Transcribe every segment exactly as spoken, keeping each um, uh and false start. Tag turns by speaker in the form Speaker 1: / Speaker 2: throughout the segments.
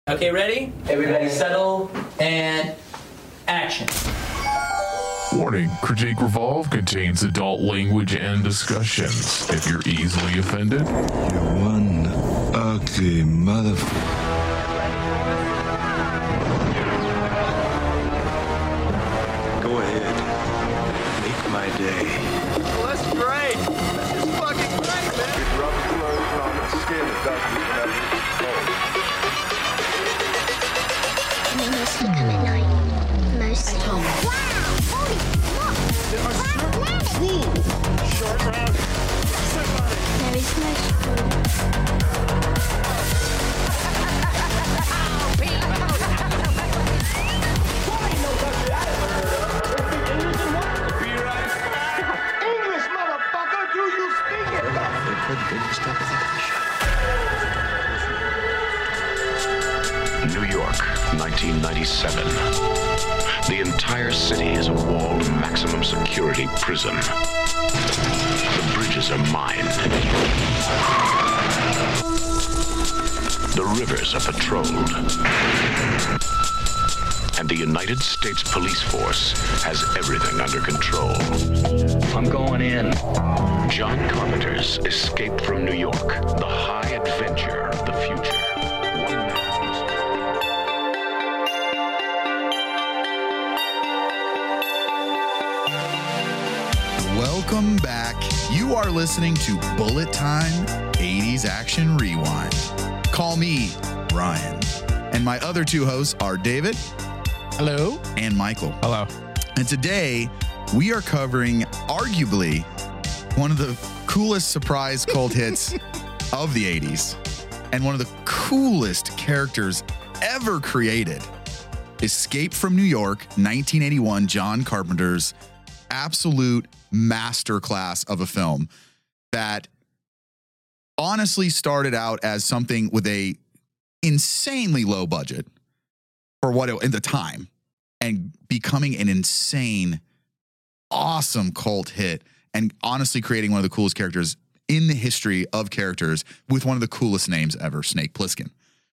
Speaker 1: Okay, ready? Everybody settle and action.
Speaker 2: Warning, Critique Revolve contains adult language and discussions. If you're easily offended,
Speaker 3: you're one ugly motherfucker. Go ahead. Make my day.
Speaker 4: Well, that's great. This is fucking great, man.
Speaker 5: It's rough clothes on the skin of dusty
Speaker 6: Mostly come at night. Mostly. Wow! Holy look!
Speaker 5: There are certain rules. Short round.
Speaker 6: There is no spoon.
Speaker 5: English, motherfucker! Do you speak it?
Speaker 7: New York, nineteen ninety-seven. The entire city is a walled maximum security prison. The bridges are mined. The rivers are patrolled. And the United States Police Force has everything under control.
Speaker 1: I'm going in.
Speaker 7: John Carpenter's Escape from New York, the high adventure of the future. One man's
Speaker 8: Welcome back. You are listening to Bullet Time eighties Action Rewind. Call me Ryan. And my other two hosts are David.
Speaker 9: Hello.
Speaker 8: And Michael.
Speaker 9: Hello.
Speaker 8: And today we are covering arguably one of the coolest surprise cult hits of the eighties and one of the coolest characters ever created. Escape from New York, nineteen eighty-one, John Carpenter's absolute masterclass of a film that honestly started out as something with a insanely low budget for what it, in the time, and becoming an insane, awesome cult hit, and honestly creating one of the coolest characters in the history of characters with one of the coolest names ever, Snake Plissken.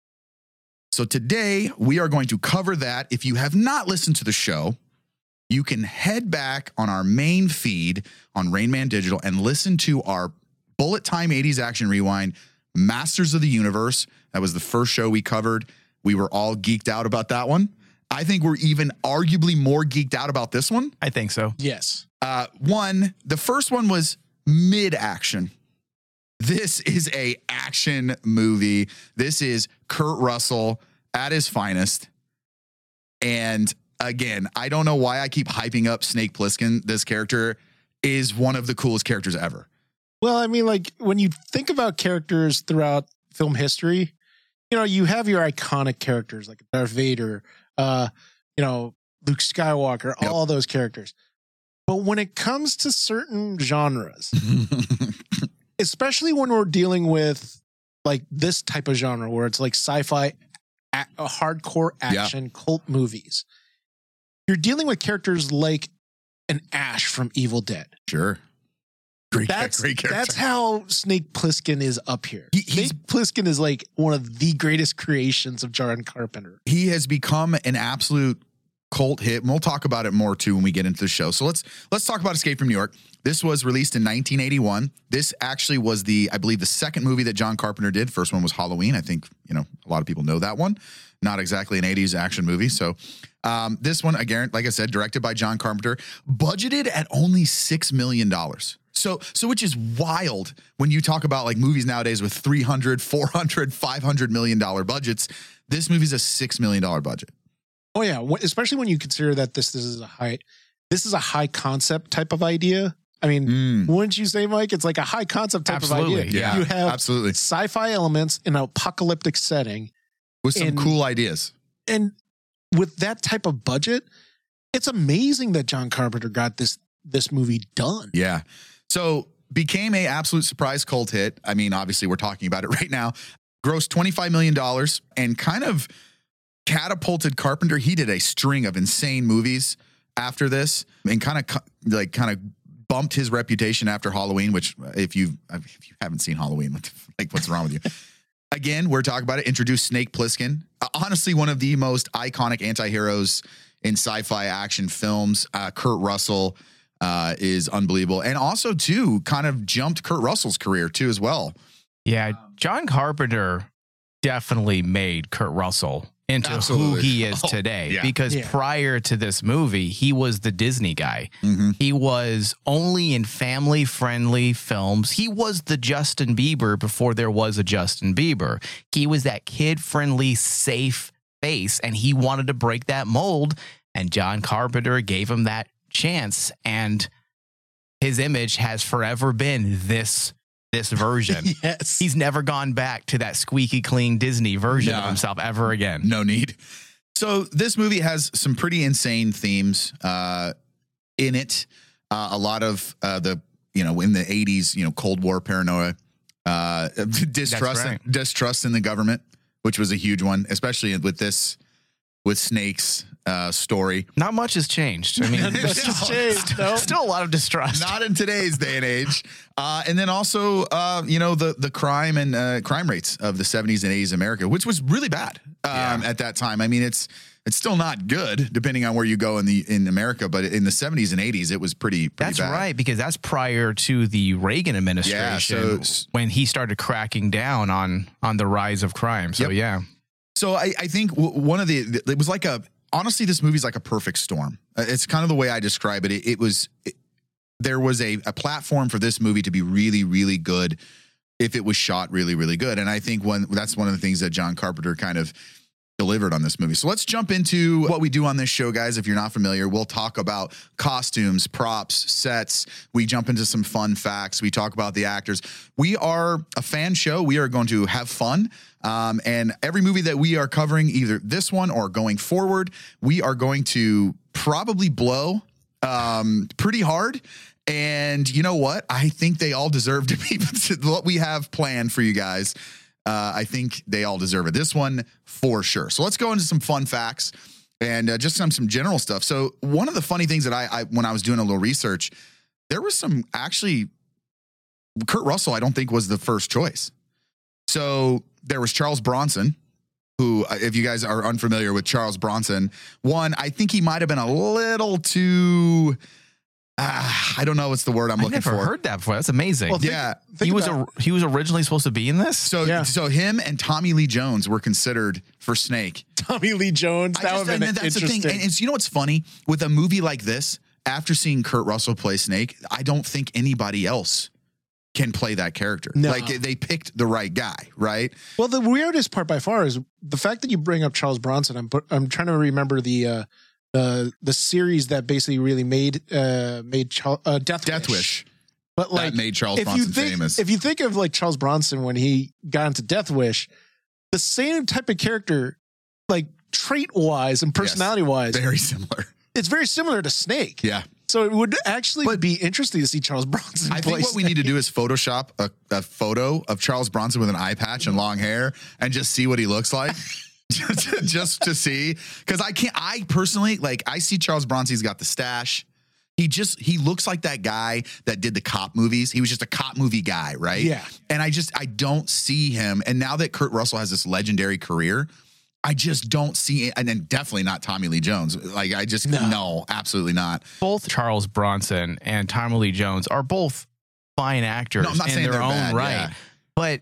Speaker 8: So today we are going to cover that. If you have not listened to the show, you can head back on our main feed on Rain Man Digital and listen to our Bullet Time eighties Action Rewind, Masters of the Universe. That was the first show we covered. We were all geeked out about that one. I think we're even arguably more geeked out about this one.
Speaker 9: I think so.
Speaker 10: Yes.
Speaker 8: Uh, one, the first one was mid-action. This is a action movie. This is Kurt Russell at his finest. And again, I don't know why I keep hyping up Snake Plissken. This character is one of the coolest characters ever.
Speaker 10: Well, I mean, like when you think about characters throughout film history, you know, you have your iconic characters like Darth Vader, uh, you know, Luke Skywalker, yep. all those characters. But when it comes to certain genres, especially when we're dealing with like this type of genre where it's like sci-fi, a- hardcore action, yeah. cult movies, you're dealing with characters like an Ash from Evil Dead.
Speaker 8: Sure. Great,
Speaker 10: that's,
Speaker 8: great character.
Speaker 10: That's how Snake Plissken is up here.
Speaker 8: He,
Speaker 10: Snake Plissken is like one of the greatest creations of John Carpenter.
Speaker 8: He has become an absolute cult hit, and we'll talk about it more too when we get into the show. So let's let's talk about Escape from New York. This was released in nineteen eighty-one. This actually was the, I believe, the second movie that John Carpenter did. First one was Halloween. I think, you know, a lot of people know that one. Not exactly an eighties action movie. So um, this one, again, like I said, directed by John Carpenter, budgeted at only six million dollars. So, so which is wild when you talk about like movies nowadays with three hundred, four hundred, five hundred million dollars budgets. This movie's a six million dollars budget.
Speaker 10: Oh yeah. Especially when you consider that this, this is a high, this is a high concept type of idea. I mean, mm. wouldn't you say, Mike? It's like a high concept type
Speaker 8: absolutely,
Speaker 10: of idea.
Speaker 8: Yeah,
Speaker 10: you have
Speaker 8: absolutely
Speaker 10: sci-fi elements in an apocalyptic setting
Speaker 8: with some
Speaker 10: and,
Speaker 8: cool ideas.
Speaker 10: And with that type of budget, it's amazing that John Carpenter got this, this movie done.
Speaker 8: Yeah. So became a absolute surprise cult hit. I mean, obviously we're talking about it right now. Grossed twenty-five million dollars and kind of catapulted Carpenter. He did a string of insane movies after this and kind of like kind of bumped his reputation after Halloween, which if you if you haven't seen Halloween, like what's wrong with you? again, we're talking about it. Introduced Snake Plissken. Uh, honestly, one of the most iconic anti-heroes in sci-fi action films. Uh, Kurt Russell uh, is unbelievable. And also, too, kind of jumped Kurt Russell's career, too, as well.
Speaker 9: Yeah, John Carpenter definitely made Kurt Russell into
Speaker 8: Absolutely.
Speaker 9: who he is
Speaker 8: Oh,
Speaker 9: today.
Speaker 8: yeah.
Speaker 9: Because
Speaker 10: Yeah.
Speaker 9: prior to this movie, he was the Disney guy.
Speaker 8: Mm-hmm.
Speaker 9: He was only in family-friendly films. He was the Justin Bieber before there was a Justin Bieber. He was that kid-friendly, safe face, and he wanted to break that mold, and John Carpenter gave him that chance, and his image has forever been this this version.
Speaker 10: Yes.
Speaker 9: He's never gone back to that squeaky clean Disney version
Speaker 8: No.
Speaker 9: of himself ever again.
Speaker 8: No need. So this movie has some pretty insane themes uh, in it. Uh, a lot of uh, the, you know, in the eighties, you know, Cold War paranoia, uh, distrust,
Speaker 9: right.
Speaker 8: distrust in the government, which was a huge one, especially with this, with Snake's uh, story.
Speaker 9: Not much has changed. I mean,
Speaker 10: Not much has changed, no.
Speaker 9: still a lot of distrust.
Speaker 8: Not in today's day and age. Uh, and then also, uh, you know, the the crime and uh, crime rates of the seventies and eighties America, which was really bad um,
Speaker 9: Yeah.
Speaker 8: at that time. I mean, it's it's still not good depending on where you go in the in America, but in the seventies and eighties, it was pretty pretty
Speaker 9: That's
Speaker 8: bad.
Speaker 9: right, because that's prior to the Reagan administration
Speaker 8: so-
Speaker 9: when he started cracking down on on the rise of crime. So
Speaker 8: Yep.
Speaker 9: yeah,
Speaker 8: So I, I think w- one of the it was like a honestly, this movie's like a perfect storm. Uh, It's kind of the way I describe it. It, it was it, there was a, a platform for this movie to be really, really good if it was shot really, really good. And I think one that's one of the things that John Carpenter kind of delivered on this movie. So let's jump into what we do on this show, guys. If you're not familiar, we'll talk about costumes, props, sets. We jump into some fun facts. We talk about the actors. We are a fan show. We are going to have fun. Um, and every movie that we are covering, either this one or going forward, we are going to probably blow um, pretty hard. And you know what? I think they all deserve to be what we have planned for you guys. Uh, I think they all deserve it. This one for sure. So let's go into some fun facts and uh, just some some general stuff. So one of the funny things that I, I when I was doing a little research, there was some actually Kurt Russell. I don't think was the first choice. So there was Charles Bronson, who, if you guys are unfamiliar with Charles Bronson, one, I think he might have been a little too. Uh, I don't know what's the word I'm
Speaker 9: I
Speaker 8: looking
Speaker 9: never
Speaker 8: for.
Speaker 9: heard that before. That's amazing.
Speaker 10: Well, think-
Speaker 8: yeah.
Speaker 10: think
Speaker 9: he was
Speaker 10: about-
Speaker 9: a, he was originally supposed to be in this.
Speaker 8: So,
Speaker 10: Yeah.
Speaker 8: so him and Tommy Lee Jones were considered for Snake.
Speaker 10: Tommy Lee Jones.
Speaker 8: I
Speaker 10: That
Speaker 8: just-
Speaker 10: would have been
Speaker 8: and that's the thing.
Speaker 10: interesting.
Speaker 8: And it's, you know what's funny with a movie like this? After seeing Kurt Russell play Snake, I don't think anybody else can play that character.
Speaker 10: No.
Speaker 8: Like they picked the right guy, right?
Speaker 10: Well, the weirdest part by far is the fact that you bring up Charles Bronson. I'm I'm trying to remember the uh, the the series that basically really made uh, made Char- uh, Death
Speaker 8: Death
Speaker 10: Wish.
Speaker 8: Wish.
Speaker 10: But like,
Speaker 8: That made Charles
Speaker 10: if
Speaker 8: Bronson
Speaker 10: you think,
Speaker 8: famous.
Speaker 10: If you think of like Charles Bronson when he got into Death Wish, the same type of character, like trait wise and personality wise,
Speaker 8: Very similar.
Speaker 10: it's very similar to Snake.
Speaker 8: Yeah.
Speaker 10: So it would actually be interesting to see Charles Bronson.
Speaker 8: I
Speaker 10: play
Speaker 8: think what we
Speaker 10: Snake.
Speaker 8: need to do is Photoshop a, a photo of Charles Bronson with an eye patch and long hair and just see what he looks like. just, just to see. Because I can't, I personally, like, I see Charles Bronson, he's got the stash. He just, he looks like that guy that did the cop movies. He was just a cop movie guy, right?
Speaker 10: Yeah.
Speaker 8: And I just, I don't see him. And now that Kurt Russell has this legendary career, I just don't see it. And then definitely not Tommy Lee Jones. Like, I just, no, no absolutely not.
Speaker 9: Both Charles Bronson and Tommy Lee Jones are both fine actors
Speaker 8: No, I'm not
Speaker 9: in
Speaker 8: saying
Speaker 9: their
Speaker 8: they're
Speaker 9: own
Speaker 8: bad,
Speaker 9: right.
Speaker 8: yeah.
Speaker 9: But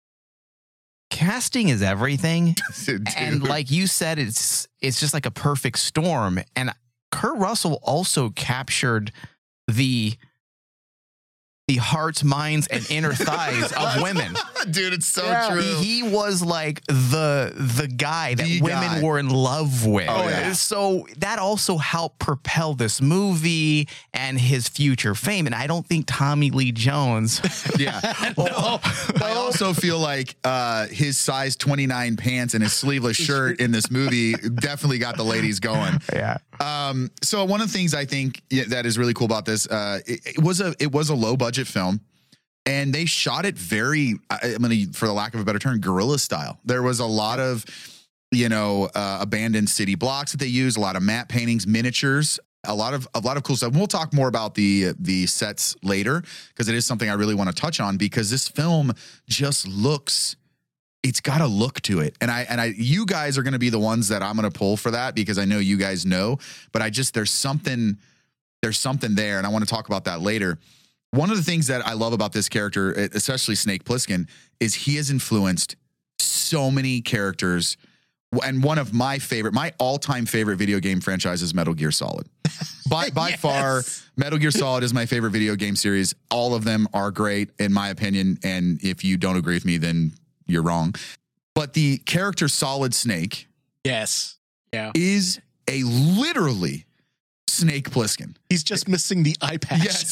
Speaker 9: casting is everything.
Speaker 8: Dude.
Speaker 9: And like you said, it's it's just like a perfect storm. And Kurt Russell also captured the the hearts, minds, and inner thighs of women.
Speaker 8: Dude, it's so
Speaker 10: Yeah.
Speaker 8: true.
Speaker 9: He, he was like the the guy that
Speaker 8: The
Speaker 9: women
Speaker 8: guy.
Speaker 9: were in love with.
Speaker 8: Oh, yeah.
Speaker 9: So that also helped propel this movie and his future fame. And I don't think Tommy Lee Jones.
Speaker 8: Yeah. no, I also feel like uh, his size twenty-nine pants and his sleeveless shirt in this movie definitely got the ladies going.
Speaker 9: Yeah.
Speaker 8: Um, so one of the things I think yeah, that is really cool about this, uh, it, it was a it was a low budget film, and they shot it very, I- I'm going to, for the lack of a better term, guerrilla style. There was a lot of, you know, uh, abandoned city blocks that they used, a lot of matte paintings, miniatures, a lot of a lot of cool stuff. And we'll talk more about the the sets later because it is something I really want to touch on because this film just looks it's got a look to it. And I, and I, you guys are going to be the ones that I'm going to pull for that because I know you guys know, but I just, there's something, there's something there. And I want to talk about that later. One of the things that I love about this character, especially Snake Plissken, is he has influenced so many characters. And one of my favorite, my all-time favorite video game franchise is Metal Gear Solid. By by yes. far, Metal Gear Solid is my favorite video game series. All of them are great, in my opinion. And if you don't agree with me, then you're wrong. But the character Solid Snake,
Speaker 10: yes, yeah,
Speaker 8: is a literally Snake Plissken.
Speaker 10: He's just missing the eye patch.
Speaker 8: Yes,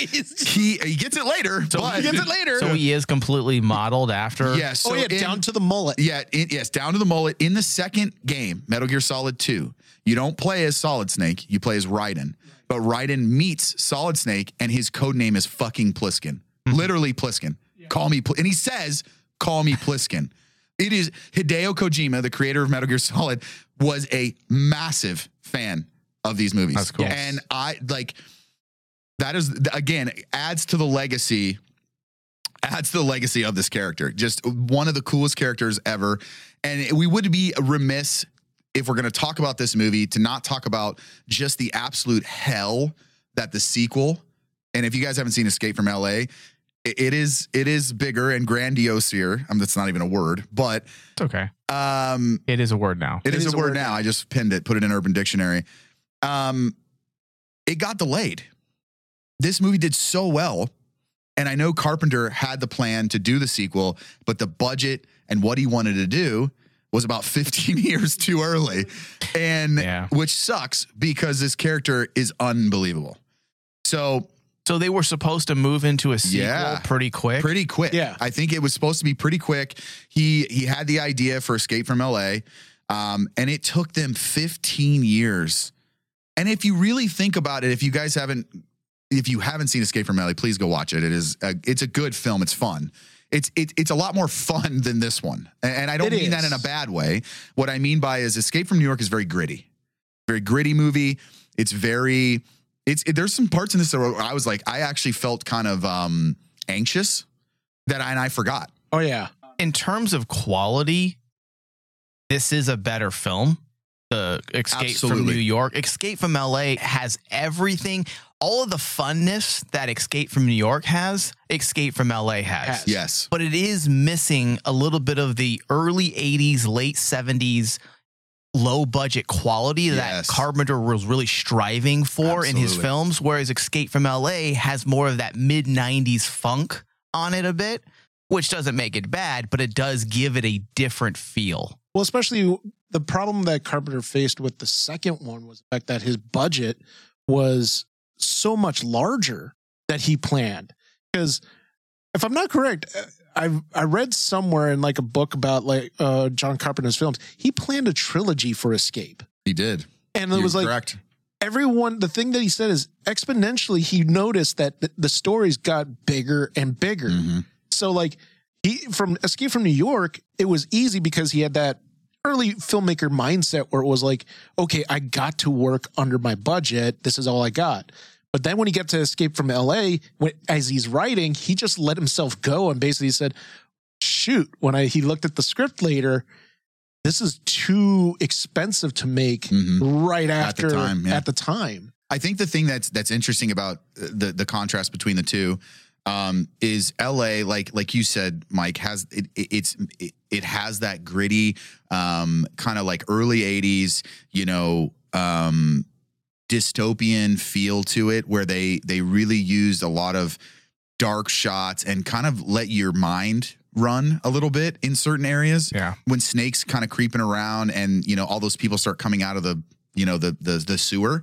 Speaker 8: he he gets it later.
Speaker 9: So
Speaker 8: but
Speaker 10: he gets it later.
Speaker 9: So he is completely modeled after.
Speaker 8: Yes.
Speaker 10: Oh
Speaker 8: so
Speaker 10: yeah,
Speaker 8: in,
Speaker 10: down to the mullet.
Speaker 8: Yeah. In, yes, down to the mullet. In the second game, Metal Gear Solid two, you don't play as Solid Snake. You play as Raiden. But Raiden meets Solid Snake, and his code name is fucking Plissken. Literally Plissken. Yeah. Call me, Pl- and he says, "Call me Plissken." It is Hideo Kojima, the creator of Metal Gear Solid, was a massive fan of these movies.
Speaker 9: That's cool.
Speaker 8: And I like that is again adds to the legacy adds to the legacy of this character. Just one of the coolest characters ever. And we would be remiss if we're going to talk about this movie to not talk about just the absolute hell that the sequel. And if you guys haven't seen Escape from L A, it is it is bigger and grandiosier. I mean, that's not even a word, but
Speaker 9: it's okay.
Speaker 8: Um,
Speaker 9: it is a word now.
Speaker 8: It, it is, is a word, word now. now. I just pinned it, put it in Urban Dictionary. Um, it got delayed. This movie did so well, and I know Carpenter had the plan to do the sequel, but the budget and what he wanted to do was about fifteen years too early, and yeah. which sucks because this character is unbelievable. So,
Speaker 9: so they were supposed to move into a sequel yeah, pretty quick.
Speaker 8: Pretty quick.
Speaker 10: Yeah,
Speaker 8: I think it was supposed to be pretty quick. He he had the idea for Escape from L A, um, and it took them fifteen years. And if you really think about it, if you guys haven't, if you haven't seen Escape from L A, please go watch it. It is, a, it's a good film. It's fun. It's it, it's a lot more fun than this one, and I don't it mean is. that in a bad way. What I mean by is Escape from New York is very gritty, very gritty movie. It's very, it's it, there's some parts in this where I was like, I actually felt kind of um, anxious that I and I forgot.
Speaker 10: Oh yeah,
Speaker 9: in terms of quality, this is a better film. The Escape Absolutely. from New York. Escape from L A has everything, all of the funness that Escape from New York has, Escape from L A has.
Speaker 8: Yes.
Speaker 9: But it is missing a little bit of the early eighties, late seventies low budget quality yes. that Carpenter was really striving for Absolutely. in his films, whereas Escape from L A has more of that mid nineties funk on it a bit, which doesn't make it bad, but it does give it a different feel.
Speaker 10: Well, especially the problem that Carpenter faced with the second one was the fact that his budget was so much larger that he planned. Because if I'm not correct, I I read somewhere in like a book about like uh, John Carpenter's films, he planned a trilogy for Escape.
Speaker 8: He did.
Speaker 10: And it You're was like
Speaker 8: correct.
Speaker 10: everyone, the thing that he said is exponentially, he noticed that the, the stories got bigger and bigger. Mm-hmm. So like he from Escape from New York, it was easy because he had that early filmmaker mindset where it was like, okay, I got to work under my budget. This is all I got. But then when he got to Escape from L A, when, as he's writing, he just let himself go and basically said, shoot, when I, he looked at the script later, this is too expensive to make mm-hmm. right after at the time. Yeah. At the time.
Speaker 8: I think the thing that's, that's interesting about the, the contrast between the two um, is L A, like, like you said, Mike, has, it, it it's, it, it has that gritty, um, kind of like early eighties, you know, um, dystopian feel to it, where they they really used a lot of dark shots and kind of let your mind run a little bit in certain areas.
Speaker 9: Yeah.
Speaker 8: When Snake's kind of creeping around and, you know, all those people start coming out of the, you know, the the the sewer,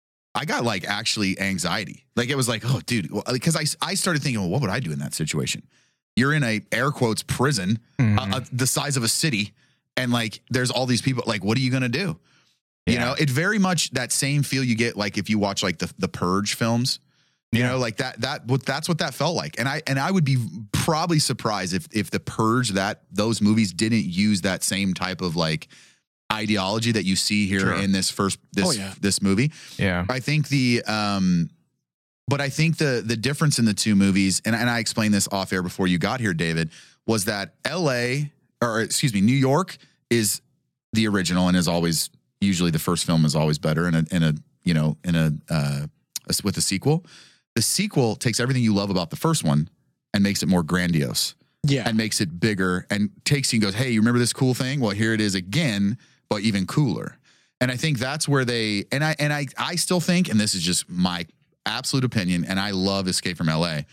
Speaker 8: I got like actually anxiety. Like it was like, oh, dude, because I I started thinking, well, what would I do in that situation? You're in a air quotes prison, mm-hmm. uh, uh, the size of a city, and like there's all these people. Like, what are you gonna do? You yeah. know, it very much that same feel you get like if you watch like the the Purge films. You yeah. know, like that that what that's what that felt like. And I and I would be probably surprised if if the Purge, that those movies didn't use that same type of like ideology that you see here sure. in this first this oh, yeah. this movie.
Speaker 9: Yeah.
Speaker 8: I think the um but I think the the difference in the two movies, and, and I explained this off air before you got here, David, was that L A or excuse me, New York is the original and is always usually the first film is always better in a in a you know in a uh, with a sequel. The sequel takes everything you love about the first one and makes it more grandiose.
Speaker 10: Yeah.
Speaker 8: And makes it bigger and takes you and goes, hey, you remember this cool thing? Well, here it is again, but even cooler. And I think that's where they, and I, and I, I still think, and this is just my absolute opinion, and I love Escape from L A.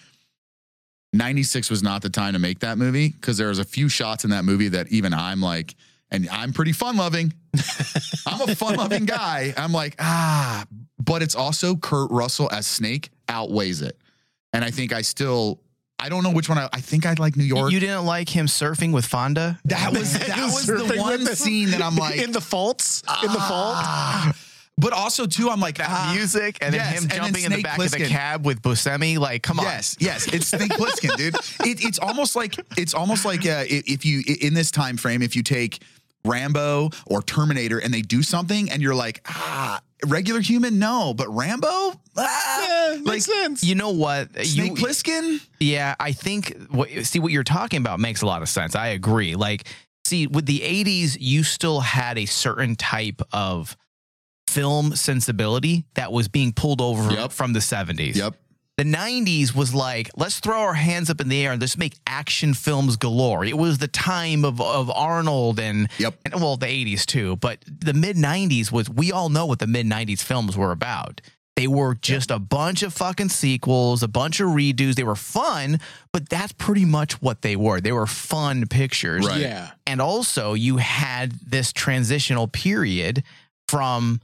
Speaker 8: ninety-six was not the time to make that movie because there was a few shots in that movie that even I'm like, and I'm pretty fun loving. I'm a fun loving guy. I'm like, ah, but it's also Kurt Russell as Snake outweighs it. And I think I still, I don't know which one. I, I think I'd like New York.
Speaker 9: You didn't like him surfing with Fonda?
Speaker 8: That was that was the one scene that I'm like
Speaker 10: in the faults, in the
Speaker 8: ah.
Speaker 10: fault.
Speaker 8: But also too, I'm like
Speaker 9: that
Speaker 8: ah,
Speaker 9: music and
Speaker 8: yes,
Speaker 9: then him
Speaker 8: and
Speaker 9: jumping
Speaker 8: then
Speaker 9: in the back
Speaker 8: Snake
Speaker 9: of the
Speaker 8: Plissken.
Speaker 9: cab with Buscemi. Like, come on.
Speaker 8: Yes, yes, it's Snake Plissken, dude. It, it's almost like it's almost like uh, if you in this time frame, if you take Rambo or Terminator and they do something and you're like, ah, regular human, no, but Rambo, ah,
Speaker 10: Yeah, makes
Speaker 8: like
Speaker 10: sense.
Speaker 9: You know what?
Speaker 8: Snake
Speaker 9: You-
Speaker 8: Plissken.
Speaker 9: Yeah, I think what see what you're talking about makes a lot of sense. I agree. Like, see, with the eighties, you still had a certain type of film sensibility that was being pulled over
Speaker 8: Yep.
Speaker 9: from the seventies.
Speaker 8: Yep.
Speaker 9: The nineties was like, let's throw our hands up in the air and let's make action films galore. It was the time of, of Arnold and,
Speaker 8: Yep.
Speaker 9: and, well, the eighties too. But the mid nineties was, we all know what the mid nineties films were about. They were just a bunch of fucking sequels, a bunch of redos. They were fun, but that's pretty much what they were. They were fun pictures.
Speaker 8: Right.
Speaker 10: Yeah.
Speaker 9: And also, you had this transitional period from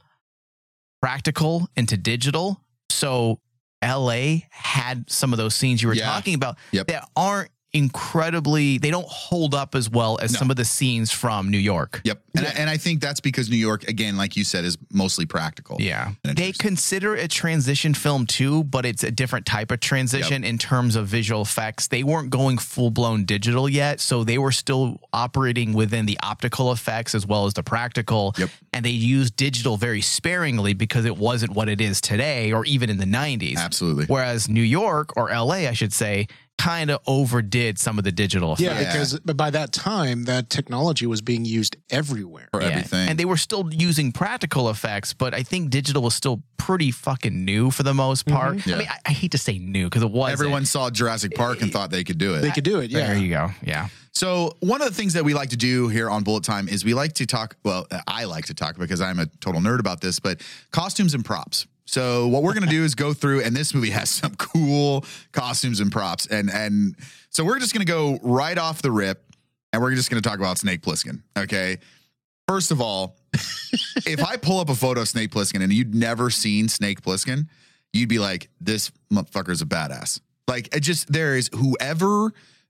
Speaker 9: practical into digital. So L A had some of those scenes you were
Speaker 8: Yeah.
Speaker 9: talking about
Speaker 8: Yep.
Speaker 9: that aren't incredibly, they don't hold up as well as
Speaker 8: No.
Speaker 9: some of the scenes from New York.
Speaker 8: Yep. And, I, and I think that's because New York, again, like you said, is mostly practical.
Speaker 9: Yeah.
Speaker 8: And
Speaker 9: They consider it transition film too, but it's a different type of transition in terms of visual effects. They weren't going full blown digital yet, so they were still operating within the optical effects as well as the practical.
Speaker 8: Yep.
Speaker 9: And they used digital very sparingly because it wasn't what it is today or even in the nineties.
Speaker 8: Absolutely.
Speaker 9: Whereas New York, or L A, I should say, kind of overdid some of the digital effects.
Speaker 10: Yeah, because by that time, that technology was being used everywhere.
Speaker 8: For
Speaker 9: Yeah.
Speaker 8: everything.
Speaker 9: And they were still using practical effects, but I think digital was still pretty fucking new for the most part.
Speaker 8: Yeah.
Speaker 9: I mean, I, I hate to say new because it was
Speaker 8: Everyone saw Jurassic Park and thought they could do it.
Speaker 10: They could do it. Yeah.
Speaker 9: There you go. Yeah.
Speaker 8: So one of the things that we like to do here on Bullet Time is we like to talk, well, I like to talk because I'm a total nerd about this, but costumes and props. So what we're going to do is go through, and this movie has some cool costumes and props. And and so we're just going to go right off the rip, and we're just going to talk about Snake Plissken, okay? First of all, if I pull up a photo of Snake Plissken and you'd never seen Snake Plissken, you'd be like, this motherfucker's a badass. Like, it just, there is whoever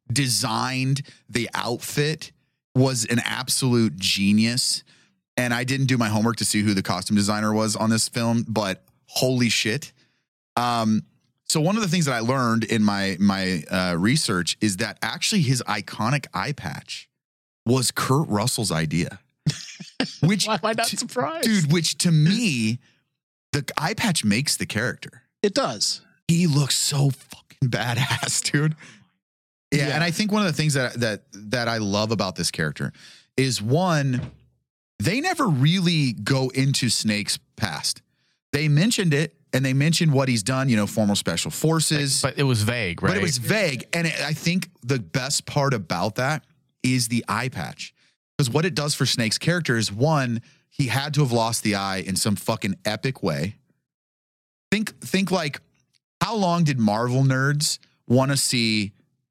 Speaker 8: designed the outfit was an absolute genius. And I didn't do my homework to see who the costume designer was on this film, but holy shit. Um, so one of the things that I learned in my my uh, research is that actually his iconic eye patch was Kurt Russell's idea. Which,
Speaker 10: Why am I not
Speaker 8: to-
Speaker 10: surprised?
Speaker 8: dude, which to me, the eye patch makes the character.
Speaker 10: It does.
Speaker 8: He looks so fucking badass, dude. Yeah,
Speaker 10: Yeah.
Speaker 8: and I think one of the things that that that I love about this character is one, they never really go into Snake's past. They mentioned it, and they mentioned what he's done, you know, former special forces.
Speaker 9: But it was vague, right?
Speaker 8: But it was vague. And it, I think the best part about that is the eye patch. Because what it does for Snake's character is, one, he had to have lost the eye in some fucking epic way. Think, think like, how long did Marvel nerds want to see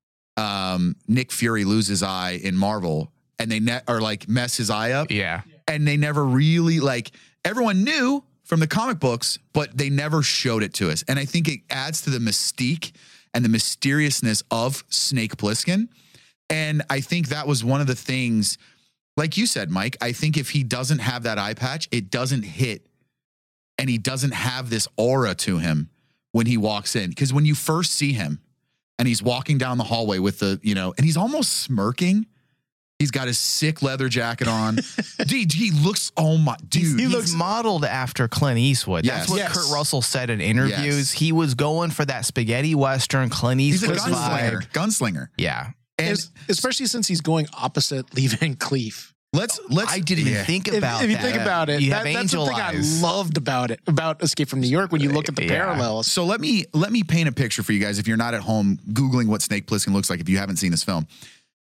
Speaker 8: um, Nick Fury lose his eye in Marvel, and they ne- or like mess his eye up?
Speaker 9: Yeah.
Speaker 8: And they never really, like, everyone knew from the comic books, but they never showed it to us. And I think it adds to the mystique and the mysteriousness of Snake Plissken. And I think that was one of the things, like you said, Mike, I think if he doesn't have that eye patch, it doesn't hit, and he doesn't have this aura to him when he walks in. Because when you first see him and he's walking down the hallway with the, you know, and he's almost smirking. He's got his sick leather jacket on. Dude, he looks, oh my, dude.
Speaker 9: He
Speaker 8: He
Speaker 9: looks modeled after Clint Eastwood.
Speaker 8: Yes.
Speaker 9: That's what
Speaker 8: Yes.
Speaker 9: Kurt Russell said in interviews.
Speaker 8: Yes.
Speaker 9: He was going for that spaghetti western Clint
Speaker 8: He's a
Speaker 9: Eastwood
Speaker 8: gunslinger.
Speaker 9: vibe.
Speaker 8: Gunslinger.
Speaker 9: Yeah.
Speaker 8: And
Speaker 10: Es- especially since he's going opposite Lee Van Cleef.
Speaker 8: let's let's.
Speaker 9: I didn't even think
Speaker 10: If,
Speaker 9: about
Speaker 10: if you
Speaker 9: that.
Speaker 10: think about it,
Speaker 9: You
Speaker 10: that,
Speaker 9: have
Speaker 10: that's the
Speaker 9: angel
Speaker 10: thing
Speaker 9: eyes.
Speaker 10: I loved about it, about Escape from New York. When you look at the
Speaker 9: Yeah.
Speaker 10: parallels,
Speaker 8: So let me let me paint a picture for you guys. If you're not at home googling what Snake Plissken looks like, if you haven't seen this film,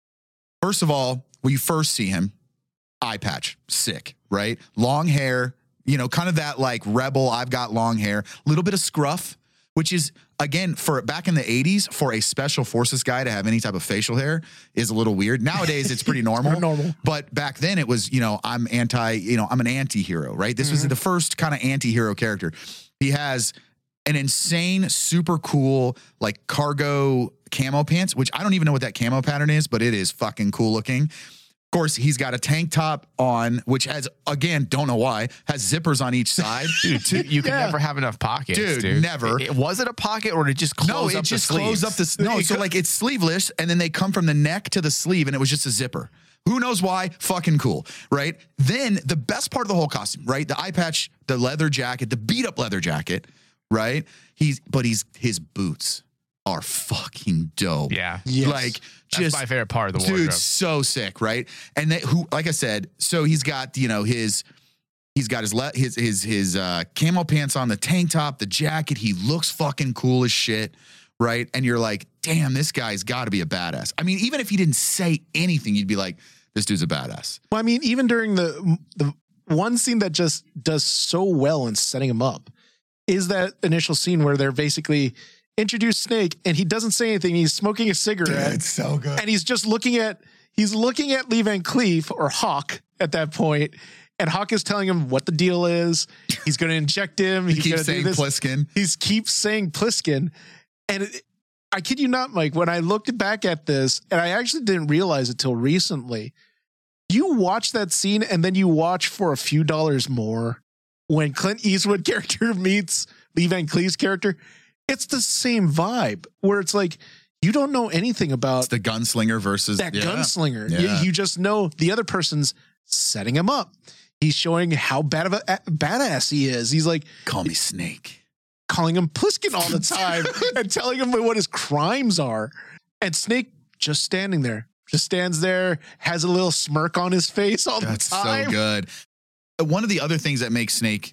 Speaker 8: first of all, when you first see him, eye patch, sick, right? Long hair, you know, kind of that like rebel. I've got long hair, a little bit of scruff, which is again for back in the eighties for a special forces guy to have any type of facial hair is a little weird. Nowadays, it's pretty normal.
Speaker 10: normal.
Speaker 8: But back then, it was you know I'm anti, you know I'm an anti-hero, right? This was the first kind of anti-hero character. He has an insane, super cool like cargo camo pants, which I don't even know what that camo pattern is, but it is fucking cool looking. Of course, he's got a tank top on, which has, again, don't know why, has zippers on each side.
Speaker 9: Dude, two- you can
Speaker 10: Yeah.
Speaker 9: never have enough pockets,
Speaker 8: Dude,
Speaker 9: dude.
Speaker 8: never.
Speaker 9: It, it- was it a pocket or did it just close
Speaker 8: No,
Speaker 9: up
Speaker 8: it just
Speaker 9: the sleeves?
Speaker 8: closed up the no. So like it's sleeveless, and then they come from the neck to the sleeve, and it was just a zipper. Who knows why? Fucking cool, right? Then the best part of the whole costume, right? The eye patch, the leather jacket, the beat up leather jacket, right? He's but he's his boots are fucking dope.
Speaker 9: Yeah.
Speaker 10: Yes.
Speaker 8: like
Speaker 9: That's
Speaker 8: just
Speaker 9: my favorite part of the
Speaker 8: dude,
Speaker 9: wardrobe.
Speaker 8: so sick, right? And they, who, like I said, so he's got you know his. He's got his le- his his his uh, camo pants on, the tank top, the jacket. He looks fucking cool as shit, right? And you're like, damn, this guy's got to be a badass. I mean, even if he didn't say anything, you'd be like, this dude's a badass.
Speaker 10: well, I mean, even during the the one scene that just does so well in setting him up is that initial scene where they're basically introduce Snake and he doesn't say anything. He's smoking a cigarette.
Speaker 8: so good.
Speaker 10: And he's just looking at he's looking at Lee Van Cleef or Hawk at that point, and Hawk is telling him what the deal is. He's going to inject him.
Speaker 8: He
Speaker 10: He's
Speaker 8: keeps
Speaker 10: gonna do
Speaker 8: saying
Speaker 10: this.
Speaker 8: Pliskin.
Speaker 10: He's keeps saying Pliskin, and it, I kid you not, Mike. When I looked back at this, and I actually didn't realize it till recently, you watch that scene and then you watch For a Few Dollars More when Clint Eastwood character meets Lee Van Cleef's character. It's the same vibe where it's like you don't know anything about
Speaker 8: It's the gunslinger versus
Speaker 10: that
Speaker 8: yeah.
Speaker 10: gunslinger.
Speaker 8: Yeah.
Speaker 10: You, you just know the other person's setting him up. He's showing how bad of a, a badass he is. He's like
Speaker 8: Call me Snake.
Speaker 10: calling him Pliskin all the time and telling him what his crimes are. And Snake just standing there, just stands there, has a little smirk on his face all
Speaker 8: That's
Speaker 10: the time.
Speaker 8: so good. One of the other things that makes Snake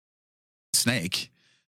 Speaker 8: Snake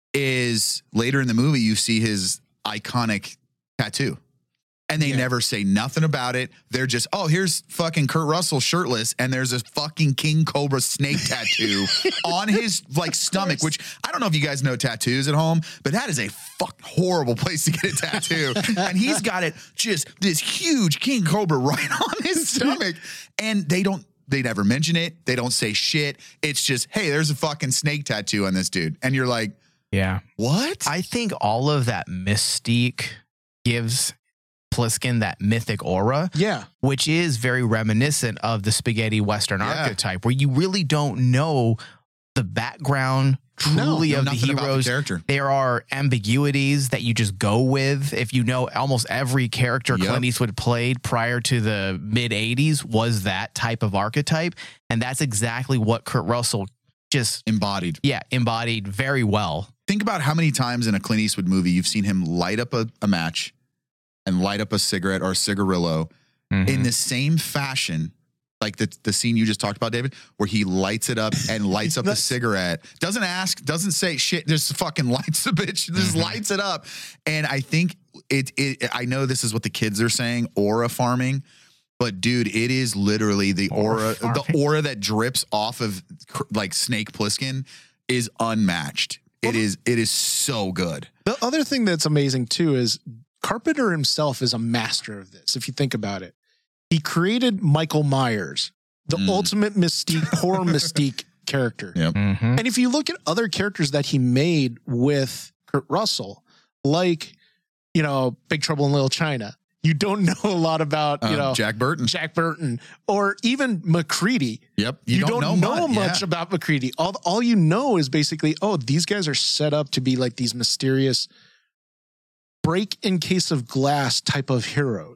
Speaker 8: is later in the movie you see his iconic tattoo. And they
Speaker 10: Yeah.
Speaker 8: never say nothing about it. They're just, oh, here's fucking Kurt Russell shirtless, and there's a fucking King Cobra snake tattoo on his like stomach, which I don't know if you guys know tattoos at home, but that is a fuck horrible place to get a tattoo. And he's got it just this huge King Cobra right on his stomach. And they don't they never mention it. They don't say shit. It's just, hey, there's a fucking snake tattoo on this dude. And you're like,
Speaker 9: Yeah.
Speaker 8: what?
Speaker 9: I think all of that mystique gives Pliskin that mythic aura,
Speaker 10: Yeah.
Speaker 9: which is very reminiscent of the spaghetti Western
Speaker 8: Yeah.
Speaker 9: archetype, where you really don't know the background truly
Speaker 8: know
Speaker 9: of the
Speaker 8: nothing about the
Speaker 9: heroes.
Speaker 8: character.
Speaker 9: There are ambiguities that you just go with. If you know almost every character
Speaker 8: Yep.
Speaker 9: Clint Eastwood played prior to the mid eighties was that type of archetype. And that's exactly what Kurt Russell just,
Speaker 8: Embodied.
Speaker 9: yeah, embodied very well.
Speaker 8: Think about how many times in a Clint Eastwood movie you've seen him light up a, a match and light up a cigarette or a cigarillo
Speaker 9: Mhm.
Speaker 8: in the same fashion, like the, the scene you just talked about, David, where he lights it up and lights up the cigarette. Doesn't ask, doesn't say shit, just fucking lights the bitch, just lights it up. And I think it, it, I know this is what the kids are saying, aura farming, but dude, it is literally the
Speaker 9: Aura
Speaker 8: aura,
Speaker 9: farming.
Speaker 8: the aura that drips off of like Snake Plissken is unmatched. It is, it is so good.
Speaker 10: The other thing that's amazing too is Carpenter himself is a master of this. If you think about it, he created Michael Myers, the
Speaker 8: Mm.
Speaker 10: ultimate mystique, horror mystique character.
Speaker 8: Yep.
Speaker 9: Mhm.
Speaker 10: And if you look at other characters that he made with Kurt Russell, like, you know, Big Trouble in Little China, you don't know a lot about, you
Speaker 8: Um,
Speaker 10: know,
Speaker 8: Jack Burton.
Speaker 10: Jack Burton or even McCready.
Speaker 8: Yep.
Speaker 10: You, don't, know,
Speaker 8: much,
Speaker 10: much
Speaker 8: yeah.
Speaker 10: about McCready. All, all you know is basically, oh, these guys are set up to be like these mysterious break in case of glass type of heroes.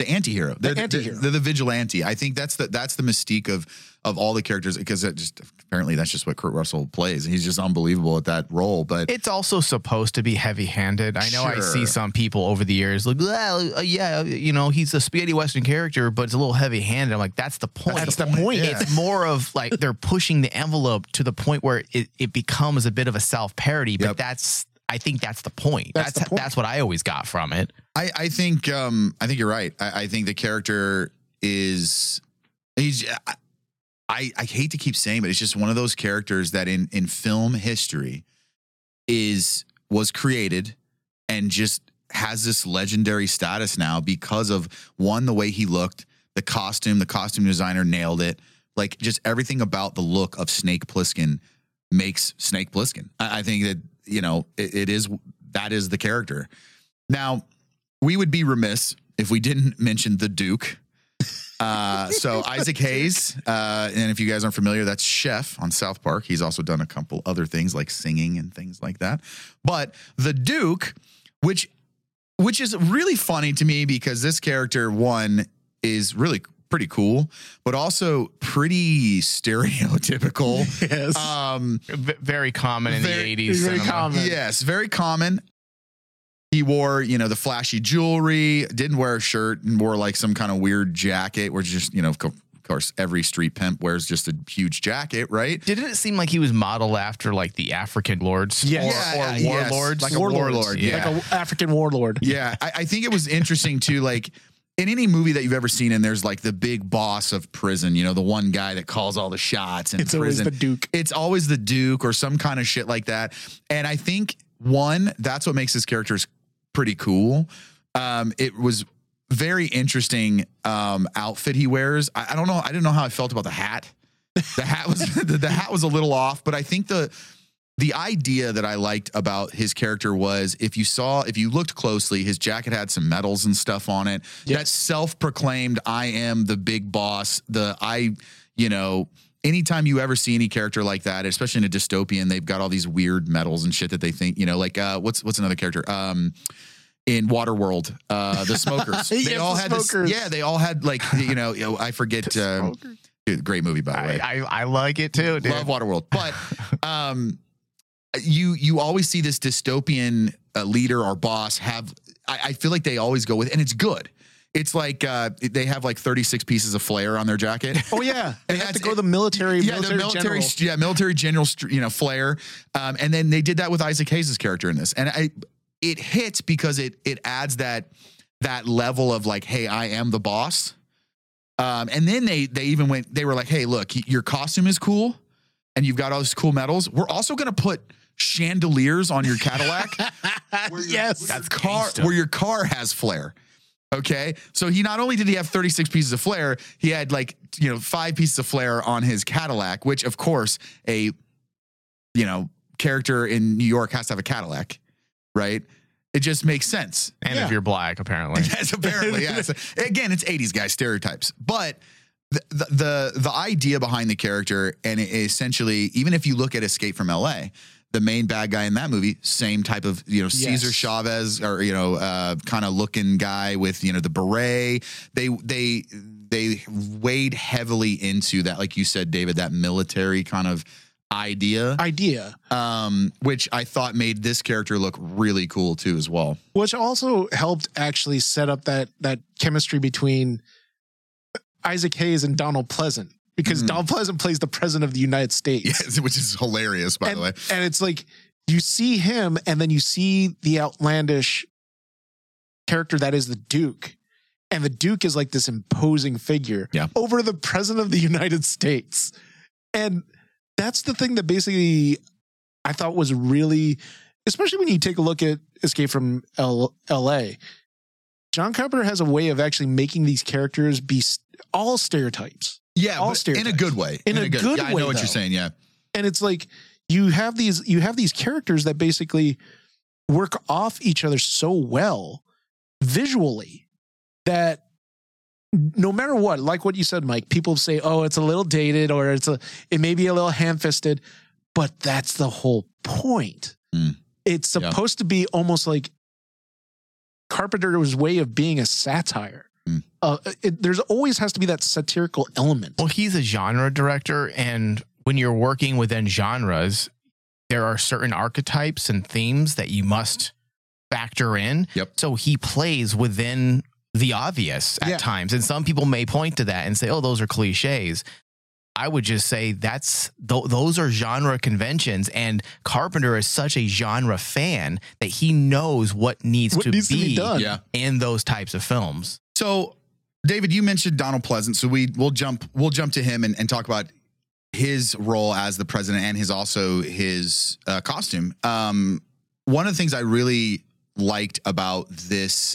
Speaker 8: the anti-hero. They're the,
Speaker 10: anti-hero.
Speaker 8: They're the vigilante. I think that's the that's the mystique of of all the characters, because it just apparently that's just what Kurt Russell plays. He's just unbelievable at that role. But
Speaker 9: it's also supposed to be heavy-handed. I know I
Speaker 8: Sure.
Speaker 9: see some people over the years like, well, uh, yeah, you know, he's a spaghetti western character, but it's a little heavy-handed. I'm like, that's the point.
Speaker 10: That's the point.
Speaker 8: Yeah.
Speaker 9: It's more of like they're pushing the envelope to the point where it, it becomes a bit of a self-parody, but
Speaker 8: Yep.
Speaker 9: that's I think that's the point.
Speaker 10: That's
Speaker 9: That's
Speaker 10: the point.
Speaker 9: that's what I always got from it.
Speaker 8: I, I think um, I think you're right. I, I think the character is he's. I, I hate to keep saying, but it's just one of those characters that in in film history is was created and just has this legendary status now because of, one, the way he looked, the costume, the costume designer nailed it. Like, just everything about the look of Snake Plissken makes Snake Plissken. I, I think that, you know, it, it is, that is the character. Now, we would be remiss if we didn't mention the Duke. Uh, so Isaac Hayes, uh, and if you guys aren't familiar, that's Chef on South Park. He's also done a couple other things like singing and things like that. But the Duke, which which is really funny to me because this character, one, is really pretty cool, but also pretty stereotypical.
Speaker 10: Yes.
Speaker 8: Um,
Speaker 9: V- very common in
Speaker 8: Very-
Speaker 9: the eighties.
Speaker 10: very
Speaker 9: cinema.
Speaker 10: common.
Speaker 8: Yes, very common. He wore, you know, the flashy jewelry, didn't wear a shirt, and wore like some kind of weird jacket where just, you know, of co- of course, every street pimp wears just a huge jacket, right?
Speaker 9: Didn't it seem like he was modeled after like the African lords
Speaker 10: Yes.
Speaker 9: or,
Speaker 8: Yeah,
Speaker 9: or
Speaker 8: yes.
Speaker 9: warlords?
Speaker 8: Like a
Speaker 10: Warlords.
Speaker 8: warlord, yeah.
Speaker 10: Like an African warlord.
Speaker 8: Yeah, I, I think it was interesting too, like, in any movie that you've ever seen, and there's like the big boss of prison, you know, the one guy that calls all the shots in
Speaker 10: It's always
Speaker 8: prison.
Speaker 10: the Duke.
Speaker 8: It's always the Duke or some kind of shit like that. And I think, one, that's what makes his characters pretty cool. Um, it was very interesting um, outfit he wears. I, I don't know. I didn't know how I felt about the hat. The hat was the, the hat was a little off, but I think the the idea that I liked about his character was if you saw, if you looked closely, his jacket had some medals and stuff on it.
Speaker 10: Yes.
Speaker 8: That self-proclaimed, I am the big boss. The I, you know, anytime you ever see any character like that, especially in a dystopian, they've got all these weird medals and shit that they think, you know, like uh, what's what's another character? Um, in Waterworld, uh, the smokers. They
Speaker 10: Yes,
Speaker 8: all
Speaker 10: the
Speaker 8: had this,
Speaker 10: smokers.
Speaker 8: yeah, they all had like, you know, you know I forget. Um, dude, great movie, by the way.
Speaker 9: I, I, I like it too, dude.
Speaker 8: Love Waterworld, but um, you you always see this dystopian uh, leader or boss have. I, I feel like they always go with, and it's good. It's like uh, they have like thirty-six pieces of flair on their jacket.
Speaker 10: Oh yeah, they
Speaker 8: And
Speaker 10: have to
Speaker 8: that's-
Speaker 10: go the military.
Speaker 8: Yeah,
Speaker 10: military,
Speaker 8: the military,
Speaker 10: general.
Speaker 8: yeah, military general, you know, flair, um, and then they did that with Isaac Hayes' character in this, and I, it hits because it it adds that that level of like, hey, I am the boss, um, and then they they even went, they were like, hey, look, your costume is cool, and you've got all these cool medals. We're also gonna put chandeliers on your Cadillac. where your-
Speaker 10: Yes.
Speaker 8: where your
Speaker 9: That's
Speaker 8: car
Speaker 9: gangsta.
Speaker 8: where your car has flair. Okay, so he not only did he have thirty-six pieces of flair, he had like, you know, five pieces of flair on his Cadillac, which of course a, you know, character in New York has to have a Cadillac, right? It just makes sense.
Speaker 9: And
Speaker 10: Yeah.
Speaker 9: if you're black, apparently.
Speaker 8: Yes, apparently, yes. Again, it's eighties guy stereotypes, but the, the the the idea behind the character, and it essentially, even if you look at Escape from L A, the main bad guy in that movie, same type of, you know, Cesar
Speaker 10: Yes.
Speaker 8: Chavez, or, you know, uh, kind of looking guy with, you know, the beret. They they they weighed heavily into that, like you said, David, that military kind of idea,
Speaker 10: idea,
Speaker 8: um, which I thought made this character look really cool too, as well.
Speaker 10: which also helped actually set up that that chemistry between Isaac Hayes and Donald Pleasant, because
Speaker 8: Mhm.
Speaker 10: Donald Pleasant plays the president of the United States.
Speaker 8: Yes, which is hilarious, by
Speaker 10: and,
Speaker 8: the way.
Speaker 10: and it's like you see him, and then you see the outlandish character that is the Duke, and the Duke is like this imposing figure
Speaker 8: Yeah.
Speaker 10: over the president of the United States, and that's the thing that basically I thought was really, especially when you take a look at Escape from L- L.A. John Carpenter has a way of actually making these characters be st- all stereotypes.
Speaker 8: Yeah,
Speaker 10: all
Speaker 8: but in a
Speaker 10: stereotypes.
Speaker 8: good way.
Speaker 10: In a good
Speaker 8: yeah, I know
Speaker 10: way,
Speaker 8: what
Speaker 10: though.
Speaker 8: you're saying. Yeah.
Speaker 10: And it's like you have these you have these characters that basically work off each other so well visually that no matter what, like what you said, Mike, people say, oh, it's a little dated or it's a it may be a little ham-fisted, but that's the whole point.
Speaker 8: Mm.
Speaker 10: It's
Speaker 8: Yeah.
Speaker 10: supposed to be almost like Carpenter's way of being a satire.
Speaker 8: Mm.
Speaker 10: uh, it, there's always has to be that satirical element.
Speaker 9: Well, he's a genre director, and when you're working within genres, there are certain archetypes and themes that you must factor in.
Speaker 8: Yep.
Speaker 9: So he plays within the obvious at
Speaker 10: Yeah.
Speaker 9: times, and some people may point to that and say, "Oh, those are cliches." I would just say that's th- those are genre conventions, and Carpenter is such a genre fan that he knows what needs,
Speaker 10: What
Speaker 9: to,
Speaker 10: needs to
Speaker 9: be
Speaker 10: be done.
Speaker 8: Yeah.
Speaker 9: in those types of films.
Speaker 8: So, David, you mentioned Donald Pleasant, so we we'll jump we'll jump to him and, and talk about his role as the president and his also his uh, costume. Um, one of the things I really liked about this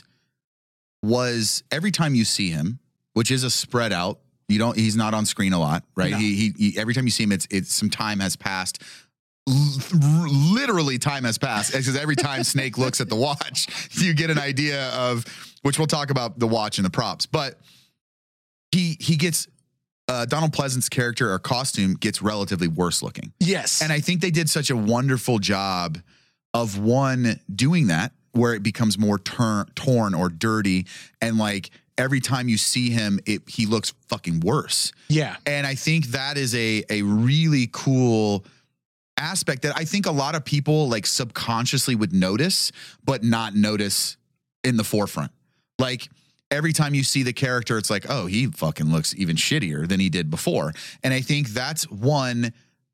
Speaker 8: was every time you see him, which is a spread out. You don't. He's not on screen a lot, right?
Speaker 10: No.
Speaker 8: He, he he. Every time you see him, it's it's some time has passed. L- literally, time has passed because every time Snake looks at the watch, you get an idea of which we'll talk about the watch and the props. But he he gets uh, Donald Pleasant's character or costume gets relatively worse looking.
Speaker 10: Yes.
Speaker 8: And I think they did such a wonderful job of one doing that where it becomes more turn, torn or dirty. And like every time you see him, it, he looks fucking worse.
Speaker 10: Yeah.
Speaker 8: And I think that is a, a really cool aspect that I think a lot of people like subconsciously would notice, but not notice in the forefront. Like every time you see the character, it's like, oh, he fucking looks even shittier than he did before. And I think that's one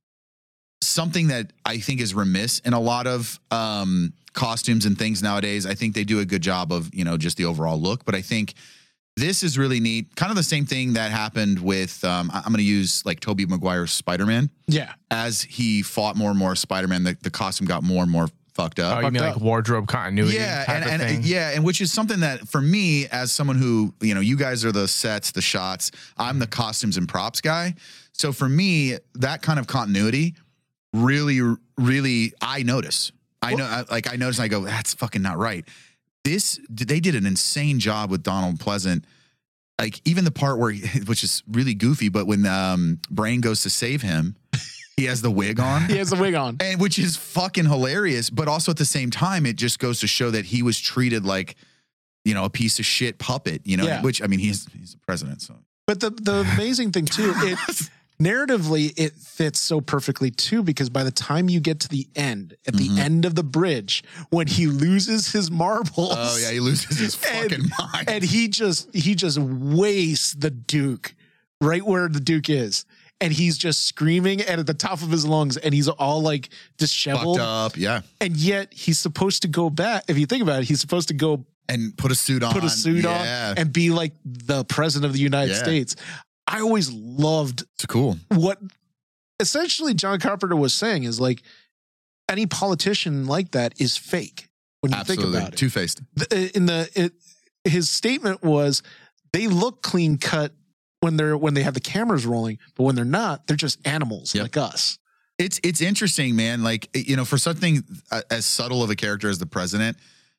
Speaker 8: something that I think is remiss in a lot of um, costumes and things nowadays. I think they do a good job of, you know, just the overall look, but I think this is really neat. Kind of the same thing that happened with, um, I'm going to use like Tobey Maguire's Spider-Man.
Speaker 10: Yeah.
Speaker 8: As he fought more and more Spider-Man, the, the costume got more and more fucked up.
Speaker 9: Oh, you mean like wardrobe continuity?
Speaker 8: Yeah,
Speaker 9: type
Speaker 8: and,
Speaker 9: of
Speaker 8: and
Speaker 9: thing?
Speaker 8: yeah, and which is something that for me, as someone who, you know, you guys are the sets, the shots, I'm the costumes and props guy. So for me, that kind of continuity really, really, I notice. I know, I, like I notice, and I go, that's fucking not right. This, they did an insane job with Donald Pleasant. Like even the part where, he, which is really goofy, but when um, Brain goes to save him, he has the wig on.
Speaker 10: He has the wig on.
Speaker 8: And which is fucking hilarious. But also at the same time, it just goes to show that he was treated like, you know, a piece of shit puppet, you know,
Speaker 10: Yeah.
Speaker 8: which I mean, he's he's the president. So,
Speaker 10: But the, the amazing thing too, it narratively, it fits so perfectly too, because by the time you get to the end, at the
Speaker 8: Mhm.
Speaker 10: end of the bridge, when he loses his marbles.
Speaker 8: oh yeah, he loses his fucking mind.
Speaker 10: And he just, he just wastes the Duke right where the Duke is. And he's just screaming and at the top of his lungs, and he's all like disheveled.
Speaker 8: Fucked up, yeah.
Speaker 10: And yet he's supposed to go back. If you think about it, he's supposed to go
Speaker 8: and put a suit on,
Speaker 10: put a suit
Speaker 8: yeah.
Speaker 10: on, and be like the president of the United
Speaker 8: Yeah.
Speaker 10: States. I always loved
Speaker 8: It's cool.
Speaker 10: what essentially John Carpenter was saying is like any politician like that is fake when you
Speaker 8: Absolutely.
Speaker 10: think about it.
Speaker 8: Two-faced.
Speaker 10: The- in the it, his statement was they look clean cut when they're when they have the cameras rolling, but when they're not, they're just animals
Speaker 8: Yep.
Speaker 10: like us.
Speaker 8: It's it's interesting, man. Like, you know, for something uh, as subtle of a character as the president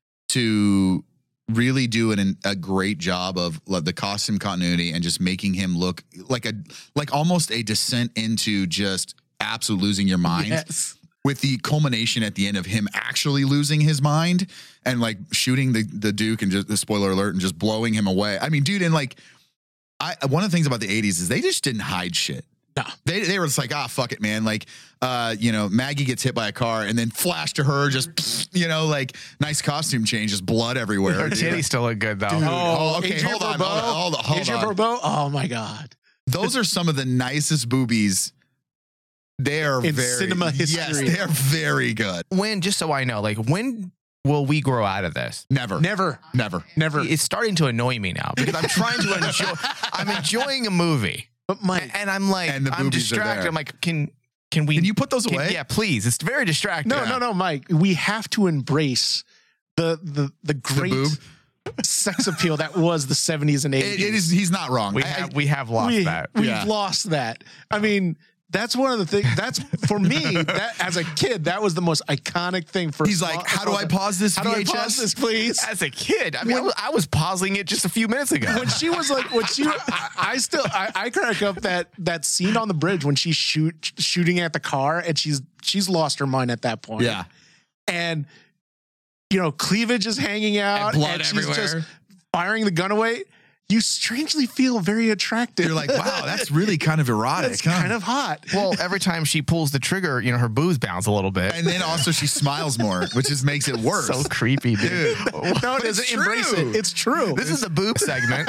Speaker 8: to really do an, a great job of like, the costume continuity and just making him look like a like almost a descent into just absolute losing your mind.
Speaker 10: Yes.
Speaker 8: With the culmination at the end of him actually losing his mind and like shooting the the Duke and just the spoiler alert and just blowing him away. I mean, dude, and like I one of the things about the eighties is they just didn't hide shit.
Speaker 10: No.
Speaker 8: They they were just like, ah, fuck it, man. Like, uh, you know, Maggie gets hit by a car and then flash to her, just, you know, like nice costume change, just blood everywhere.
Speaker 9: Her
Speaker 8: dude.
Speaker 9: titties still look good though.
Speaker 8: Dude,
Speaker 10: Oh,
Speaker 8: oh, okay,
Speaker 10: Adrian
Speaker 8: hold on,
Speaker 10: Barbeau?
Speaker 8: hold on, hold on, hold
Speaker 10: Adrian
Speaker 8: on.
Speaker 10: Barbeau? Oh my God.
Speaker 8: Those are some of the nicest boobies. They are
Speaker 10: In
Speaker 8: very
Speaker 10: cinema
Speaker 8: Yes,
Speaker 10: history.
Speaker 8: they're very good.
Speaker 9: When, just so I know, like when will we grow out of this?
Speaker 8: Never,
Speaker 10: Never.
Speaker 8: never.
Speaker 10: Never.
Speaker 9: It's starting to annoy me now because I'm trying to enjoy. I'm enjoying a movie,
Speaker 10: But my
Speaker 9: and I'm like,
Speaker 8: And the
Speaker 9: I'm
Speaker 8: boobies are
Speaker 9: distracted.
Speaker 8: there.
Speaker 9: I'm like, can can we?
Speaker 8: Can you put those
Speaker 9: can-
Speaker 8: away?
Speaker 9: Yeah, please. It's very distracting.
Speaker 10: no, no, no, Mike. We have to embrace the the the great
Speaker 8: boob?
Speaker 10: sex appeal that was the seventies and eighties.
Speaker 8: It, it is. He's not wrong.
Speaker 9: We
Speaker 8: I-
Speaker 9: have we have lost
Speaker 10: we,
Speaker 9: that.
Speaker 10: We've
Speaker 8: Yeah.
Speaker 10: lost that. I mean, that's one of the things. That's for me. That as a kid, that was the most iconic thing. For
Speaker 8: He's like, how do I pause this
Speaker 10: How do
Speaker 8: V
Speaker 10: I
Speaker 8: H S?
Speaker 10: pause this, please?
Speaker 9: As a kid, I mean, I, was, I was pausing it just a few minutes ago.
Speaker 10: When she was like, when she, I, I still, I, I crack up that that scene on the bridge when she's shoot shooting at the car and she's she's lost her mind at that point.
Speaker 8: Yeah.
Speaker 10: and you know, cleavage is hanging out,
Speaker 8: And blood
Speaker 10: she's
Speaker 8: everywhere.
Speaker 10: just firing the gun away. you strangely feel very attracted.
Speaker 8: You're like, wow, that's really kind of erotic.
Speaker 10: That's
Speaker 8: huh?
Speaker 10: kind of hot.
Speaker 9: Well, every time she pulls the trigger, you know, her boobs bounce a little bit.
Speaker 8: And then also she smiles more, which just makes it worse.
Speaker 9: So creepy, dude.
Speaker 8: Dude.
Speaker 10: No, it
Speaker 8: It's
Speaker 10: doesn't embrace
Speaker 8: true.
Speaker 10: it. It's true.
Speaker 9: This is the boob segment.